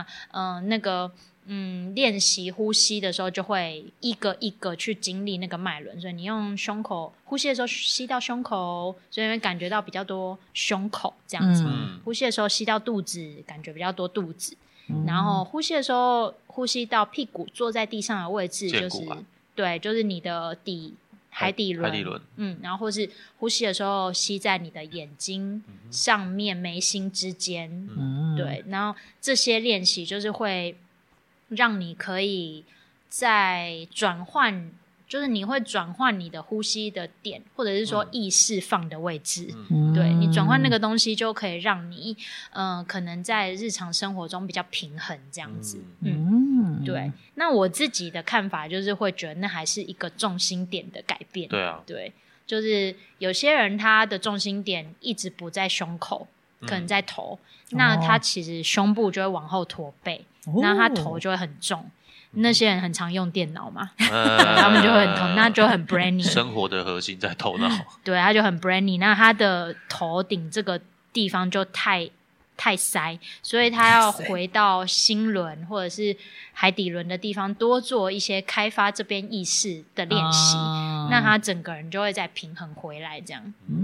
练习呼吸的时候，就会一个一个去经历那个脉轮，所以你用胸口呼吸的时候吸到胸口，所以会感觉到比较多胸口这样子。呼吸的时候吸到肚子，感觉比较多肚子。然后呼吸的时候，呼吸到屁股坐在地上的位置，就是对，就是你的海底轮，然后或是呼吸的时候吸在你的眼睛上面眉心之间，对，然后这些练习就是会让你可以在转换，就是你会转换你的呼吸的点，或者是说意识放的位置，对，你你转换那个东西就可以让你可能在日常生活中比较平衡这样子。对。那我自己的看法就是会觉得那还是一个重心点的改变。 对啊， 对，就是有些人他的重心点一直不在胸口，可能在头，那他其实胸部就会往后驼背，那他头就会很重。那些人很常用电脑嘛，他们就会很痛，那就很 brainy。 生活的核心在头脑， 对，他就很 brainy。那他的头顶这个地方就太塞，所以他要回到心轮或者是海底轮的地方，多做一些开发这边意识的练习，那他整个人就会再平衡回来，这样。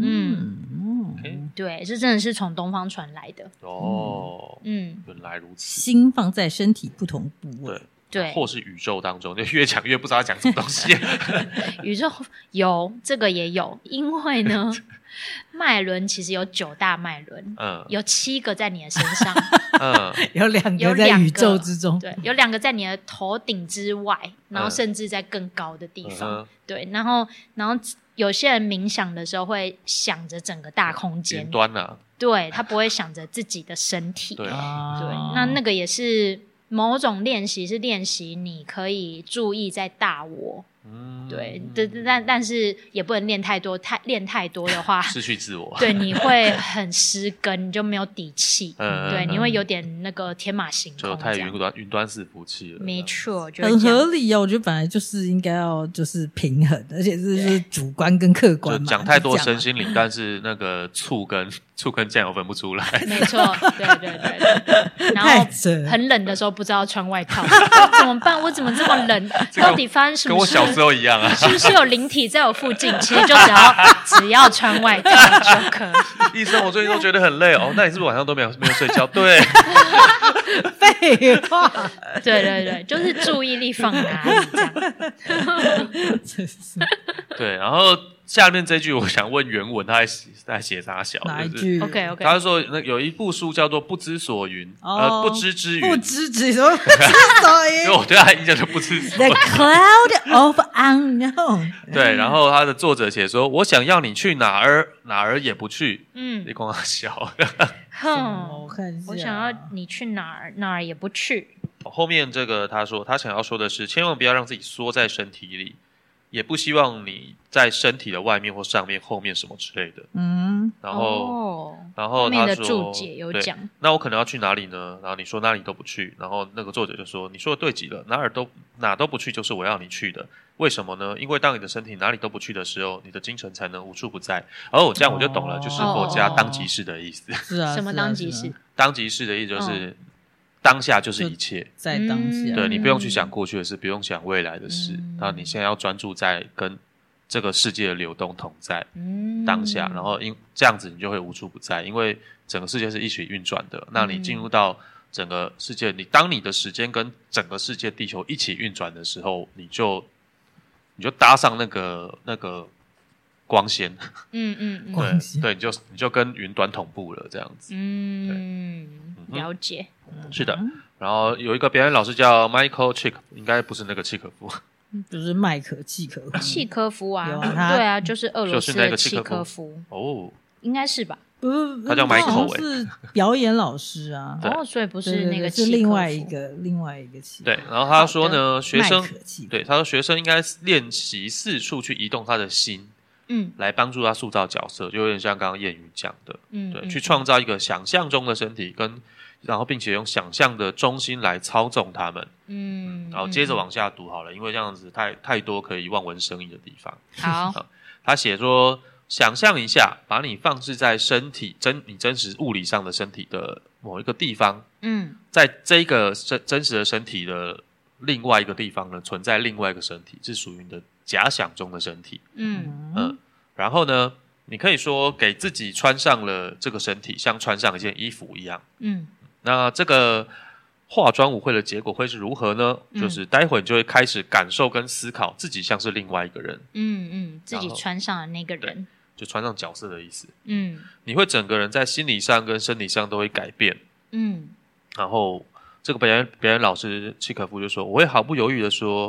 对，这真的是从东方传来的。原来如此。 心放在身体不同部位。 对， 或是宇宙当中，就越讲越不知道要讲什么东西。 宇宙有这个也有，因为呢，脉轮其实有9大脉轮，有7个在你的身上， 有2个在宇宙之中， 对，有2个在你的头顶之外，然后甚至在更高的地方，对，然后有些人冥想的时候会想着整个大空间， 云端啊， 对，他不会想着自己的身体， 对， 那个也是。某种练习是练习你可以注意在大我，对，但是也不能练太多，练太多的话失去自我， 对，你会很失根，你就没有底气，对，你会有点那个天马行空， 就太云端伺服器了， 没错， 很合理啊。我觉得本来就是应该要就是平衡，而且是主观跟客观嘛， 就讲太多身心灵，但是那个醋跟酱油分不出来， 没错，对，然后很冷的时候不知道穿外套，怎么办？我怎么这么冷？到底发生什么事？ 跟我小时候一样啊！ 是不是有灵体在我附近？其实就只要穿外套就可以。 医生，我最近都觉得很累哦。那你是不是晚上都没有睡觉？对， 废话。 对，就是注意力放哪里这样。 对，然后下面这句我想问原文，他在写啥小？ 哪一句 ？OK， 他说有一部书叫做《不知所云》，不知之云， 不知什么不知所云。 因为我对他印象就不知所云。 The cloud of unknown。 对，然后他的作者写说：“我想要你去哪儿也不去。”你光小。 我想要你去哪儿也不去。 后面这个他说他想要说的是，千万不要让自己缩在身体里。也不希望你在身体的外面或上面、后面什么之类的。然后后面的他说注解有讲， 那我可能要去哪里呢？然后你说哪里都不去，然后那个作者就说你说的对极了，哪都不去就是我要你去的。为什么呢？因为当你的身体哪里都不去的时候，你的精神才能无处不在。这样我就懂了，就是佛家当即式的意思。 是啊， 什么当即式？ 当即式的意思就是当下就是一切， 在当下。 对，你不用去想过去的事，不用想未来的事，然后你现在要专注在跟这个世界的流动同在当下，然后这样子你就会无处不在，因为整个世界是一起运转的。那你进入到整个世界，当你的时间跟整个世界地球一起运转的时候，你就搭上那个光纤， 光纤， 对，你就跟云端同步了，这样子。 了解。 是的，然后有一个表演老师叫 Michael Chick， 应该不是那个契可夫， 就是麦克契可夫。 契科夫啊，对啊，就是俄罗斯的契科夫。应该是吧？ 他叫 Michael， 是表演老师啊。 所以不是那个契科夫， 是另外一个契。 对，然后他说呢，学生对他说学生应该练习四处去移动他的心。来帮助他塑造角色，就有点像刚刚谚语讲的，对，去创造一个想象中的身体，然后并且用想象的中心来操纵他们，然后接着往下读好了，因为这样子太多可以望文生义的地方。 好， 他写说，想象一下，把你放置在你真实物理上的身体的某一个地方，在这个真实的身体的另外一个地方呢，存在另外一个身体，是属于你的假想中的身体。然后呢，你可以说给自己穿上了这个身体，像穿上一件衣服一样。那这个化妆舞会的结果会是如何呢？就是待会你就会开始感受跟思考自己像是另外一个人。 自己穿上的那个人， 就穿上角色的意思。你会整个人在心理上跟身体上都会改变。然后这个表演老师契可夫就说，我会毫不犹豫的说，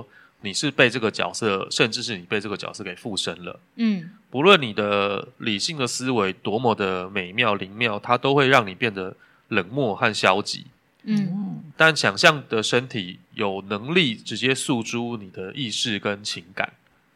你是被这个角色，甚至是你被这个角色给附身了。 不论你的理性的思维多么的美妙灵妙，它都会让你变得冷漠和消极。但想象的身体有能力直接诉诸你的意识跟情感。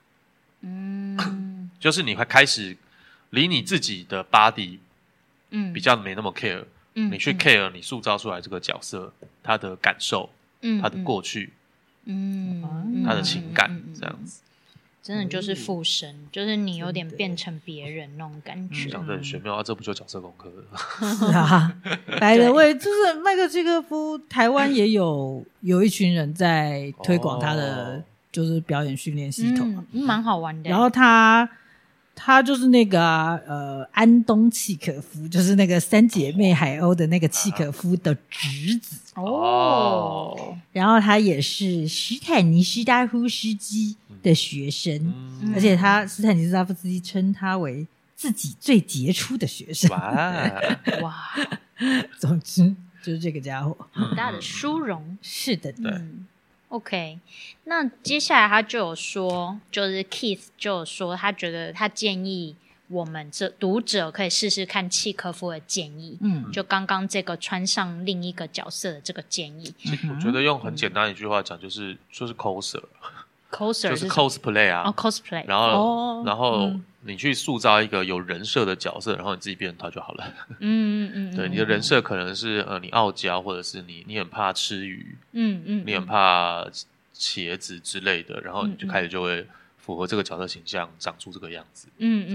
就是你会开始离你自己的 body 比较没那么 care，你去 care 你塑造出来这个角色他的感受，他的过去，他的情感，这样子。 真的就是附身，就是你有点变成别人那种感觉。 讲得很玄妙啊，这不就角色功课了？ 是啊，来的喂，就是麦克契科夫，台湾也有一群人在推广他的就是表演训练系统， 蛮好玩的。 然后他就是那个安东契可夫，就是那个三姐妹海鸥的那个契可夫的侄子然后他也是史坦尼斯拉夫斯基的学生，而且史坦尼斯拉夫斯基称他为自己最杰出的学生。 哇总之就是这个家伙很大的殊荣。 是的， OK， 那接下来他就有说，就是 Keith 就有说，他觉得他建议我们这读者可以试试看契科夫的建议，就刚刚这个穿上另一个角色的这个建议。 我觉得用很简单一句话讲，就是coser， 就是 cosplay 啊 ，cosplay， 然后你去塑造一个有人设的角色，然后你自己变成他就好了。对，你的人设可能是你傲娇，或者是你很怕吃鱼，你很怕茄子之类的，然后你就开始就会符合这个角色形象，长出这个样子。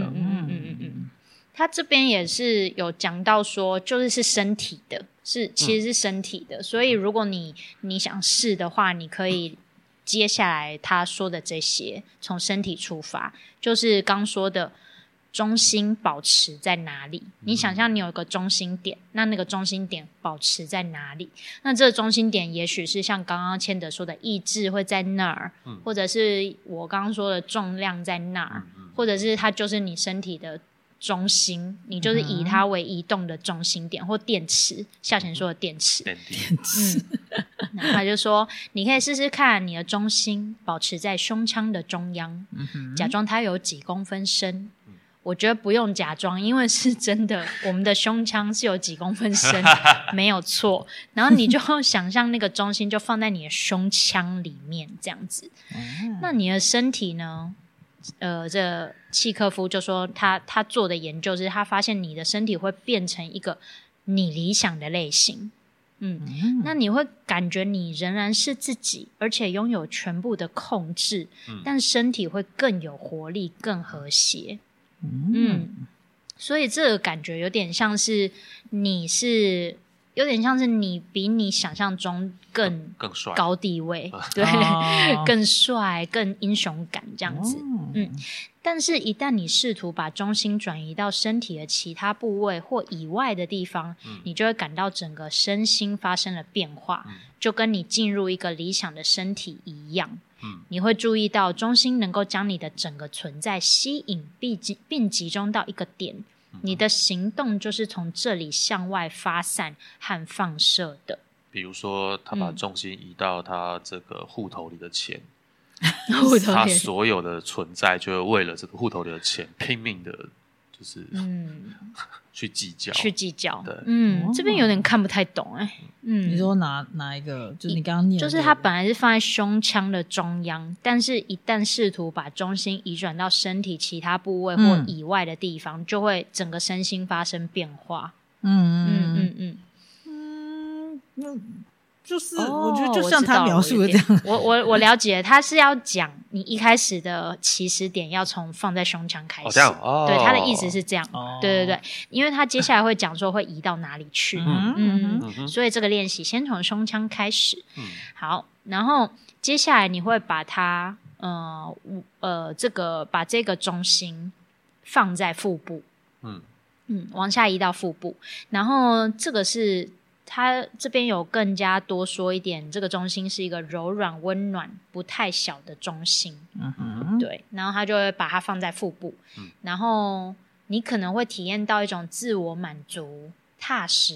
他这边也是有讲到说，就是身体的，其实是身体的，所以如果你想试的话，你可以接下来他说的这些，从身体出发，就是刚说的中心保持在哪里？你想象你有一个中心点，那个中心点保持在哪里？那这个中心点也许是像刚刚千德说的意志会在那儿，或者是我刚刚说的重量在那儿，或者是它就是你身体的中心，你就是以它为移动的中心点，或电池，夏前说的电池。然后他就说，你可以试试看你的中心保持在胸腔的中央，假装它有几公分深。我觉得不用假装，因为是真的，我们的胸腔是有几公分深，没有错。然后你就想象那个中心就放在你的胸腔里面，这样子。那你的身体呢？这契科夫就说他做的研究是，他发现你的身体会变成一个你理想的类型。那你会感觉你仍然是自己，而且拥有全部的控制，但身体会更有活力，更和谐。所以这个感觉有点像是你比你想象中更帅高地位，对，更帅，更英雄感这样子。但是一旦你试图把中心转移到身体的其他部位或以外的地方，你就会感到整个身心发生了变化，就跟你进入一个理想的身体一样。你会注意到中心能够将你的整个存在吸引并集中到一个点，你的行动就是从这里向外发散和放射的。 比如说他把重心移到他这个户头里的钱，他所有的存在就会为了这个户头里的钱拼命的就是去计较。对， 这边有点看不太懂你说哪一个？就是你刚刚念的， 就是它本来是放在胸腔的中央，但是一旦试图把中心移转到身体其他部位或以外的地方，就会整个身心发生变化。 就是我觉得就像他描述的这样， 我了解，他是要讲你一开始的起始点要从放在胸腔开始。对，他的意思是这样。对，因为他接下来会讲说会移到哪里去。所以这个练习先从胸腔开始。好，然后接下来你会把它把这个中心放在腹部。往下移到腹部，然后这个是他这边有更加多说一点，这个中心是一个柔软温暖不太小的中心。对，然后他就会把它放在腹部，然后你可能会体验到一种自我满足踏实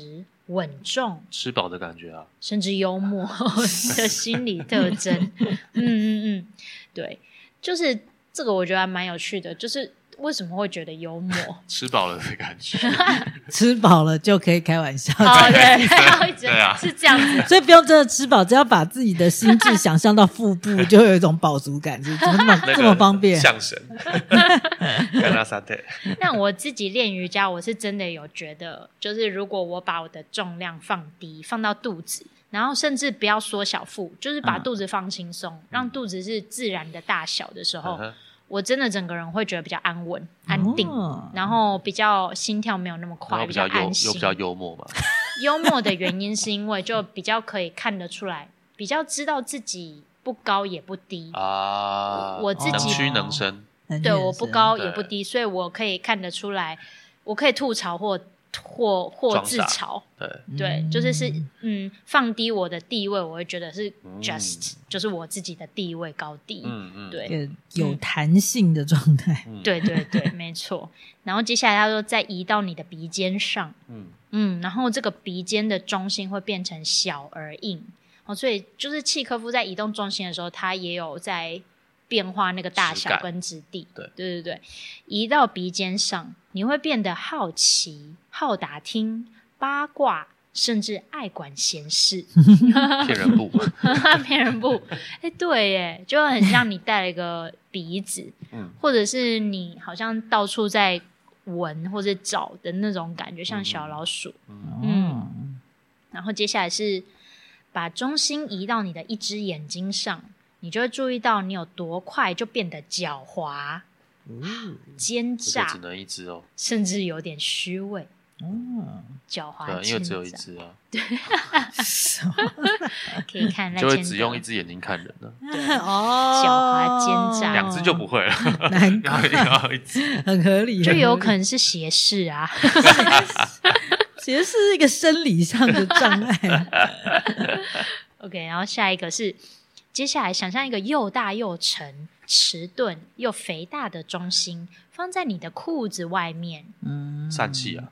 稳重、 吃饱的感觉啊， 甚至幽默的心理特征。对，就是这个我觉得还蛮有趣的，就是为什么会觉得幽默？ 吃饱了的感觉。 吃饱了就可以开玩笑。 对， 对啊， 是这样子。 所以不用真的吃饱，只要把自己的心智想象到腹部，就有一种饱足感，怎么这么方便？ 象神，干拉萨特。 那我自己练瑜伽，我是真的有觉得，就是如果我把我的重量放低，放到肚子，然后甚至不要缩小腹，就是把肚子放轻松，让肚子是自然的大小的时候，我真的整个人会觉得比较安稳、安定，然后比较心跳没有那么快，比较安心， 又比较幽默嘛。 幽默的原因是因为就比较可以看得出来，比较知道自己不高也不低啊， 我自己能屈能伸， 对，我不高也不低，所以我可以看得出来，我可以吐槽或自嘲，对，就是放低我的地位，我会觉得是 就是我自己的地位高低，对， 有弹性的状态， 对对对，没错。然后接下来他说再移到你的鼻尖上，然后这个鼻尖的中心会变成小而硬，所以就是契科夫在移动中心的时候，他也有在变化那个大小跟质地，对，移到鼻尖上，你会变得好奇、好打听、八卦，甚至爱管闲事。 骗人不？ 骗人不？对耶，就很像你带了一个鼻子，或者是你好像到处在闻或者找的那种感觉，像小老鼠。然后接下来是把中心移到你的一只眼睛上。你就会注意到你有多快就变得狡猾、奸诈， 只能一只哦， 甚至有点虚伪。狡猾， 因为只有一只啊， 对，可以看就会只用一只眼睛看人了。 狡猾奸诈 ，2只就不会了，要一只， 很合理， 就有可能是斜视啊。 斜视是一个生理上的障碍。 OK， 然后下一个是。接下来想象一个又大又沉、迟钝又肥大的中心放在你的裤子外面， 疝气啊！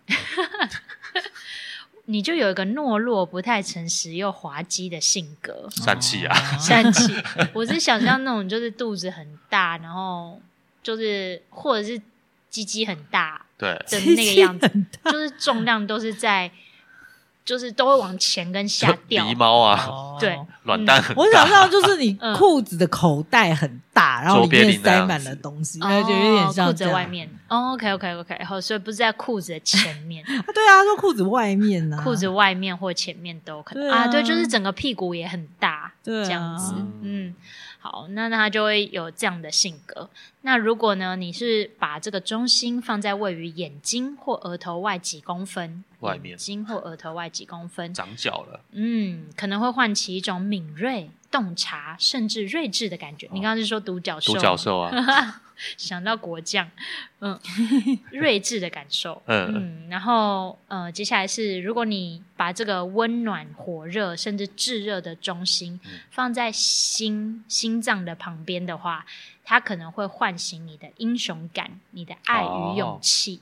你就有一个懦弱、不太诚实又滑稽的性格。 疝气啊！ 疝气！我是想象那种就是肚子很大，然后就是或者是鸡鸡很大的那个样子，就是重量都是在。就是都会往前跟下掉， 狸猫啊， 对， 卵蛋很大。 我想到就是你裤子的口袋很大，然后里面塞满了东西，那就有点像裤子外面。OK， 所以不是在裤子的前面。 对啊，说裤子外面呢， 裤子外面或前面都可能啊。对，就是整个屁股也很大，这样子。好，那他就会有这样的性格。那如果呢，你是把这个中心放在位于眼睛或额头外几公分， 外面眼睛或额头外几公分， 长脚了， 可能会唤起一种敏锐、洞察甚至睿智的感觉。你刚刚是说独角兽？ 独角兽啊， 想到国将，睿智的感受，然后接下来是，如果你把这个温暖、火热甚至炙热的中心放在心脏的旁边的话，它可能会唤醒你的英雄感、你的爱与勇气。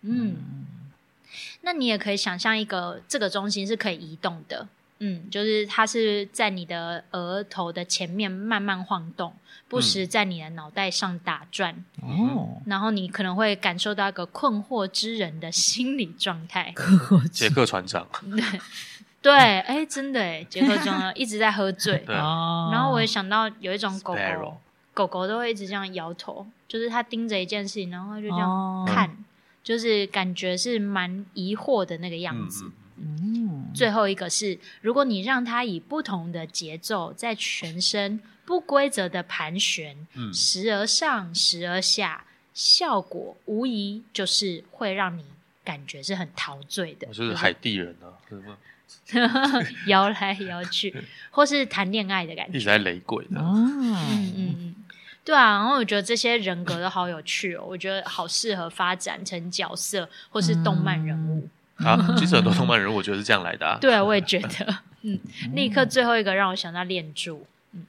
那你也可以想象一个这个中心是可以移动的，就是它是在你的额头的前面慢慢晃动，不时在你的脑袋上打转，然后你可能会感受到一个困惑之人的心理状态。 杰克船长， 对，真的杰克船长一直在喝醉，然后我也想到有一种狗狗都会一直这样摇头，就是它盯着一件事情，然后就这样看，就是感觉是蛮疑惑的那个样子。最后一个是，如果你让它以不同的节奏在全身不规则的盘旋，时而上时而下，效果无疑就是会让你感觉是很陶醉的。 我就是海地人啊， 摇来摇去，或是谈恋爱的感觉， 一直在雷鬼的。 对啊，然后我觉得这些人格都好有趣哦，我觉得好适合发展成角色或是动漫人物。 其实很多动漫人物我觉得是这样来的啊。 对啊，我也觉得。立刻最后一个让我想到恋柱。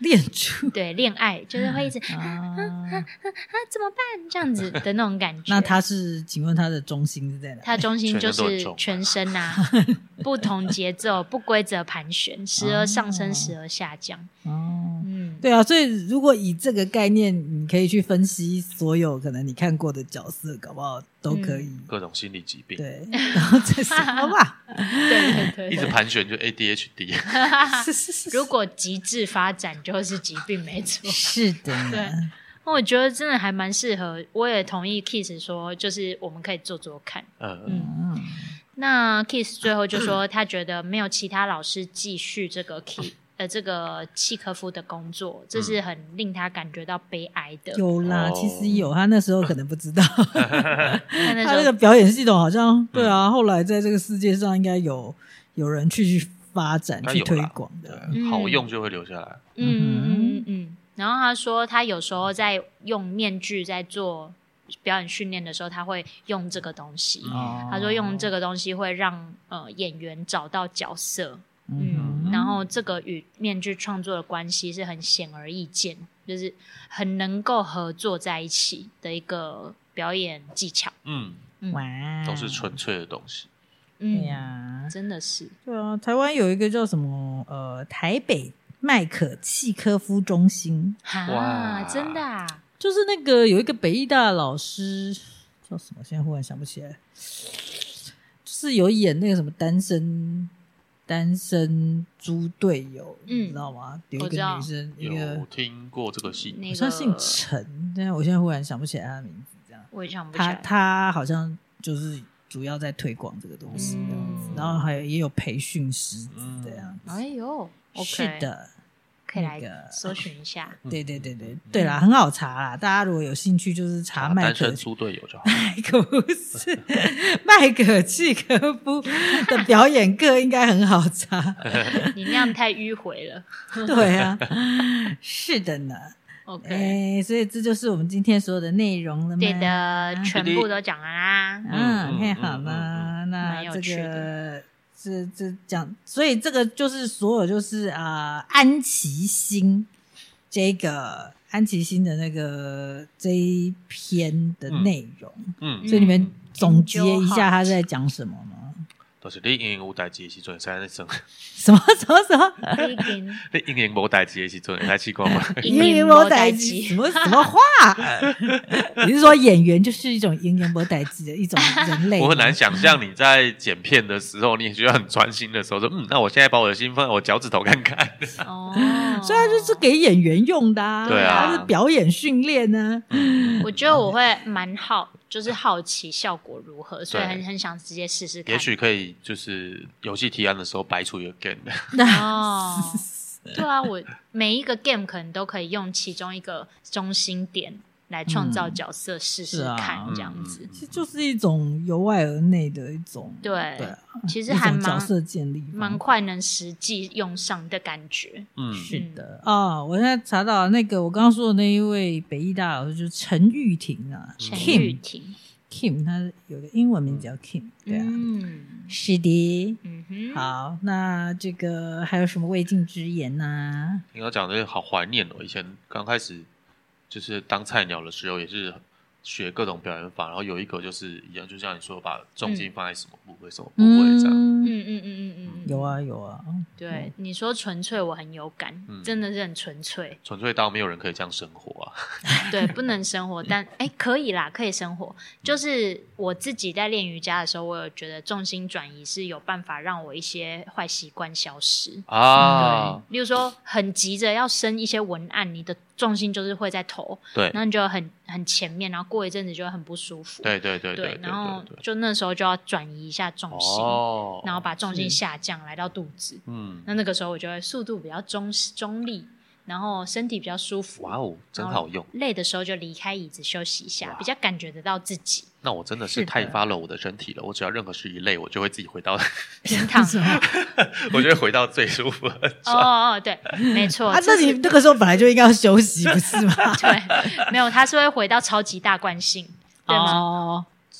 练出对，恋爱就是会一直怎么办这样子的那种感觉。 那请问他的中心是在哪？ 他的中心就是全身啊，不同节奏、不规则盘旋，时而上升，时而下降。 对啊，所以如果以这个概念，你可以去分析所有可能你看过的角色，搞不好都可以各种心理疾病。 对，然后这是好吧？ 对， 一直盘旋就 ADHD。 如果极致发展就是疾病，没错。 是的， 对。我觉得真的还蛮适合，我也同意 Kiss 说，就是我们可以做做看。那 Kiss 最后就说，他觉得没有其他老师继续这个契科夫的工作，这是很令他感觉到悲哀的。 有啦，其实有，他那时候可能不知道， 他那个表演系统好像对啊，后来在这个世界上应该有人去发展、去推广的， 好用就会留下来。 然后他说，他有时候在用面具在做表演训练的时候，他会用这个东西。他说用这个东西会让演员找到角色。然后这个与面具创作的关系是很显而易见，就是很能够合作在一起的一个表演技巧。 哇， 都是纯粹的东西。 对呀， 真的是。 对啊，台湾有一个叫什么台北麦可契科夫中心。 哇，真的啊？ 就是那个有一个北艺大的老师叫什么，现在忽然想不起来，就是有演那个什么单身猪队友，你知道吗？有一个女生， 有听过这个戏， 好像姓陈，但我现在忽然想不起来她的名字。这样， 我也想不起来。 她好像就是主要在推广这个东西这样子，然后也有培训师资这样子。 哎呦， 是的。 可以来搜寻一下。 对啦，很好查啦。大家如果有兴趣，就是查麦可单身猪队友就好。 不是麦可契科夫的表演课应该很好查。 你那样太迂回了。 对啊，是的呢。 OK， 所以这就是我们今天所有的内容了吗？ 对的，全部都讲了啦。 太好了。那这个。这讲，所以这个就是所有就是安琪心的那个这一篇的内容，所以你们总结一下他在讲什么吗？ 就是你英英有代志的时阵，才在生什么？ 你英英无代志的时阵，才奇怪吗？ 英英无代志，什么话？你是说演员就是一种英英无代志的一种人类？ 我很难想象你在剪片的时候，你也觉得很专心的时候，说那我现在把我的心放在我脚趾头看看。 所以它就是给演员用的啊， 对啊， 它是表演训练呢。 我觉得我会蛮就是好奇效果如何，所以很想直接试试看。 也许可以就是游戏提案的时候摆出一个 game。 对啊，我每一个 game 可能都可以用其中一个中心点来创造角色，试试看这样子。 其实就是一种由外而内的一种， 对，其实还蛮角色建立， 蛮快能实际用上的感觉。 是的啊，我现在查到那个我刚刚说的那一位北艺大老师就是陈玉婷啊， 陈玉婷 Kim， 他有个英文名字叫 Kim， 对啊，是的，好，那这个还有什么未尽之言呢？ 你要讲的好怀念哦，以前刚开始就是当菜鸟的时候，也是学各种表演法，然后有一个就是一样，就像你说，把重心放在什么部位，什么部位这样。 有啊。 对，你说纯粹，我很有感，真的是很纯粹， 纯粹到没有人可以这样生活啊。 对，不能生活，但可以啦，可以生活。就是我自己在练瑜伽的时候，我有觉得重心转移是有办法让我一些坏习惯消失啊。对，例如说很急着要生一些文案，你的重心就是会在头， 对， 然后你就很前面，然后过一阵子就会很不舒服。 对， 然后就那时候就要转移一下重心，然后把重心下降来到肚子。那个时候我就会速度比较中立，然后身体比较舒服。 哇哦，真好用！ 累的时候就离开椅子休息一下，比较感觉得到自己。 那我真的是太follow我的身体了，我只要任何事一累，我就会自己回到平躺， 我就会回到最舒服的。 对，没错。 那你那个时候本来就应该要休息，不是吗？ 对，没有，他是会回到超级大惯性，对吗？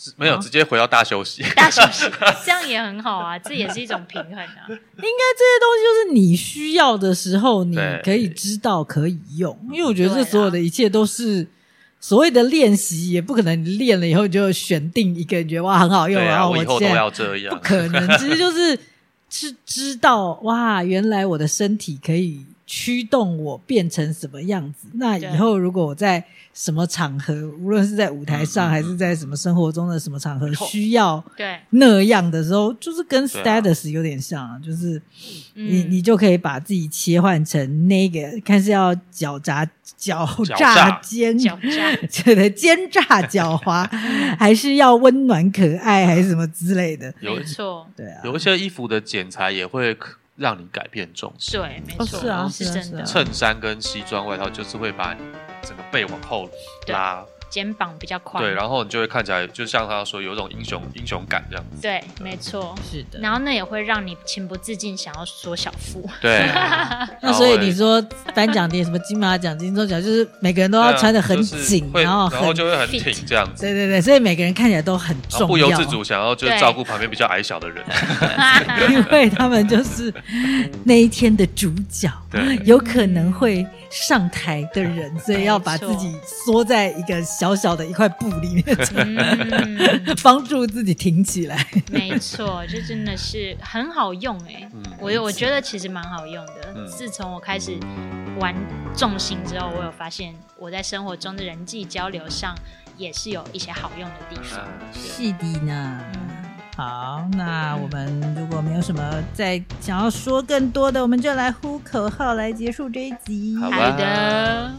没有直接回到大休息， 大休息，这样也很好啊，这也是一种平衡啊。 应该这些东西就是你需要的时候，你对可以知道可以用，因为我觉得这所有的一切都是所谓的练习，也不可能你练了以后就选定一个你觉得哇很好用， 对啊， 然后我以后都现在要这样， 不可能，其实就是知道哇，原来我的身体可以驱动我变成什么样子。那以后如果我在什么场合，无论是在舞台上还是在什么生活中的什么场合需要那样的时候，就是跟 status 有点像啊，就是你就可以把自己切换成那个，看是要狡诈奸对奸诈狡猾，还是要温暖可爱，还是什么之类的。 没错， 对啊， 有一些衣服的剪裁也会让你改变重视。 对，没错， 是啊， 是真的。 衬衫跟西装外套就是会把你整个背往后拉， 肩膀比较宽， 对，然后你就会看起来就像他说有一种英雄感这样子。 对，没错， 是的。 然后那也会让你情不自禁想要缩小腹。 对， 那所以你说颁奖典礼什么金马奖、金钟奖，就是每个人都要穿得很紧， 然后就会很挺这样子。 对对对，所以每个人看起来都很重要， 不由自主想要就是照顾旁边比较矮小的人， 因为他们就是那一天的主角，有可能会上台的人，所以要把自己缩在一个小小的一块布里面，帮助自己挺起来。 没错，就真的是很好用我觉得其实蛮好用的。自从我开始玩重心之后，我有发现我在生活中的人际交流上也是有一些好用的地方。 是的呢。好，那我们如果没有什么再想要说更多的，我们就来呼口号来结束这一集。 好的。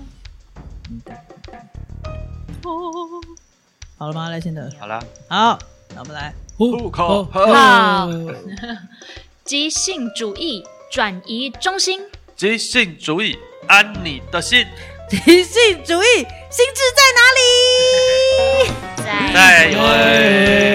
好了吗？赖先德。 好啦。 好，那我们来呼口号。 即兴主义，转移中心。 即兴主义，安你的心。 即兴主义，心智在哪里？ 在位。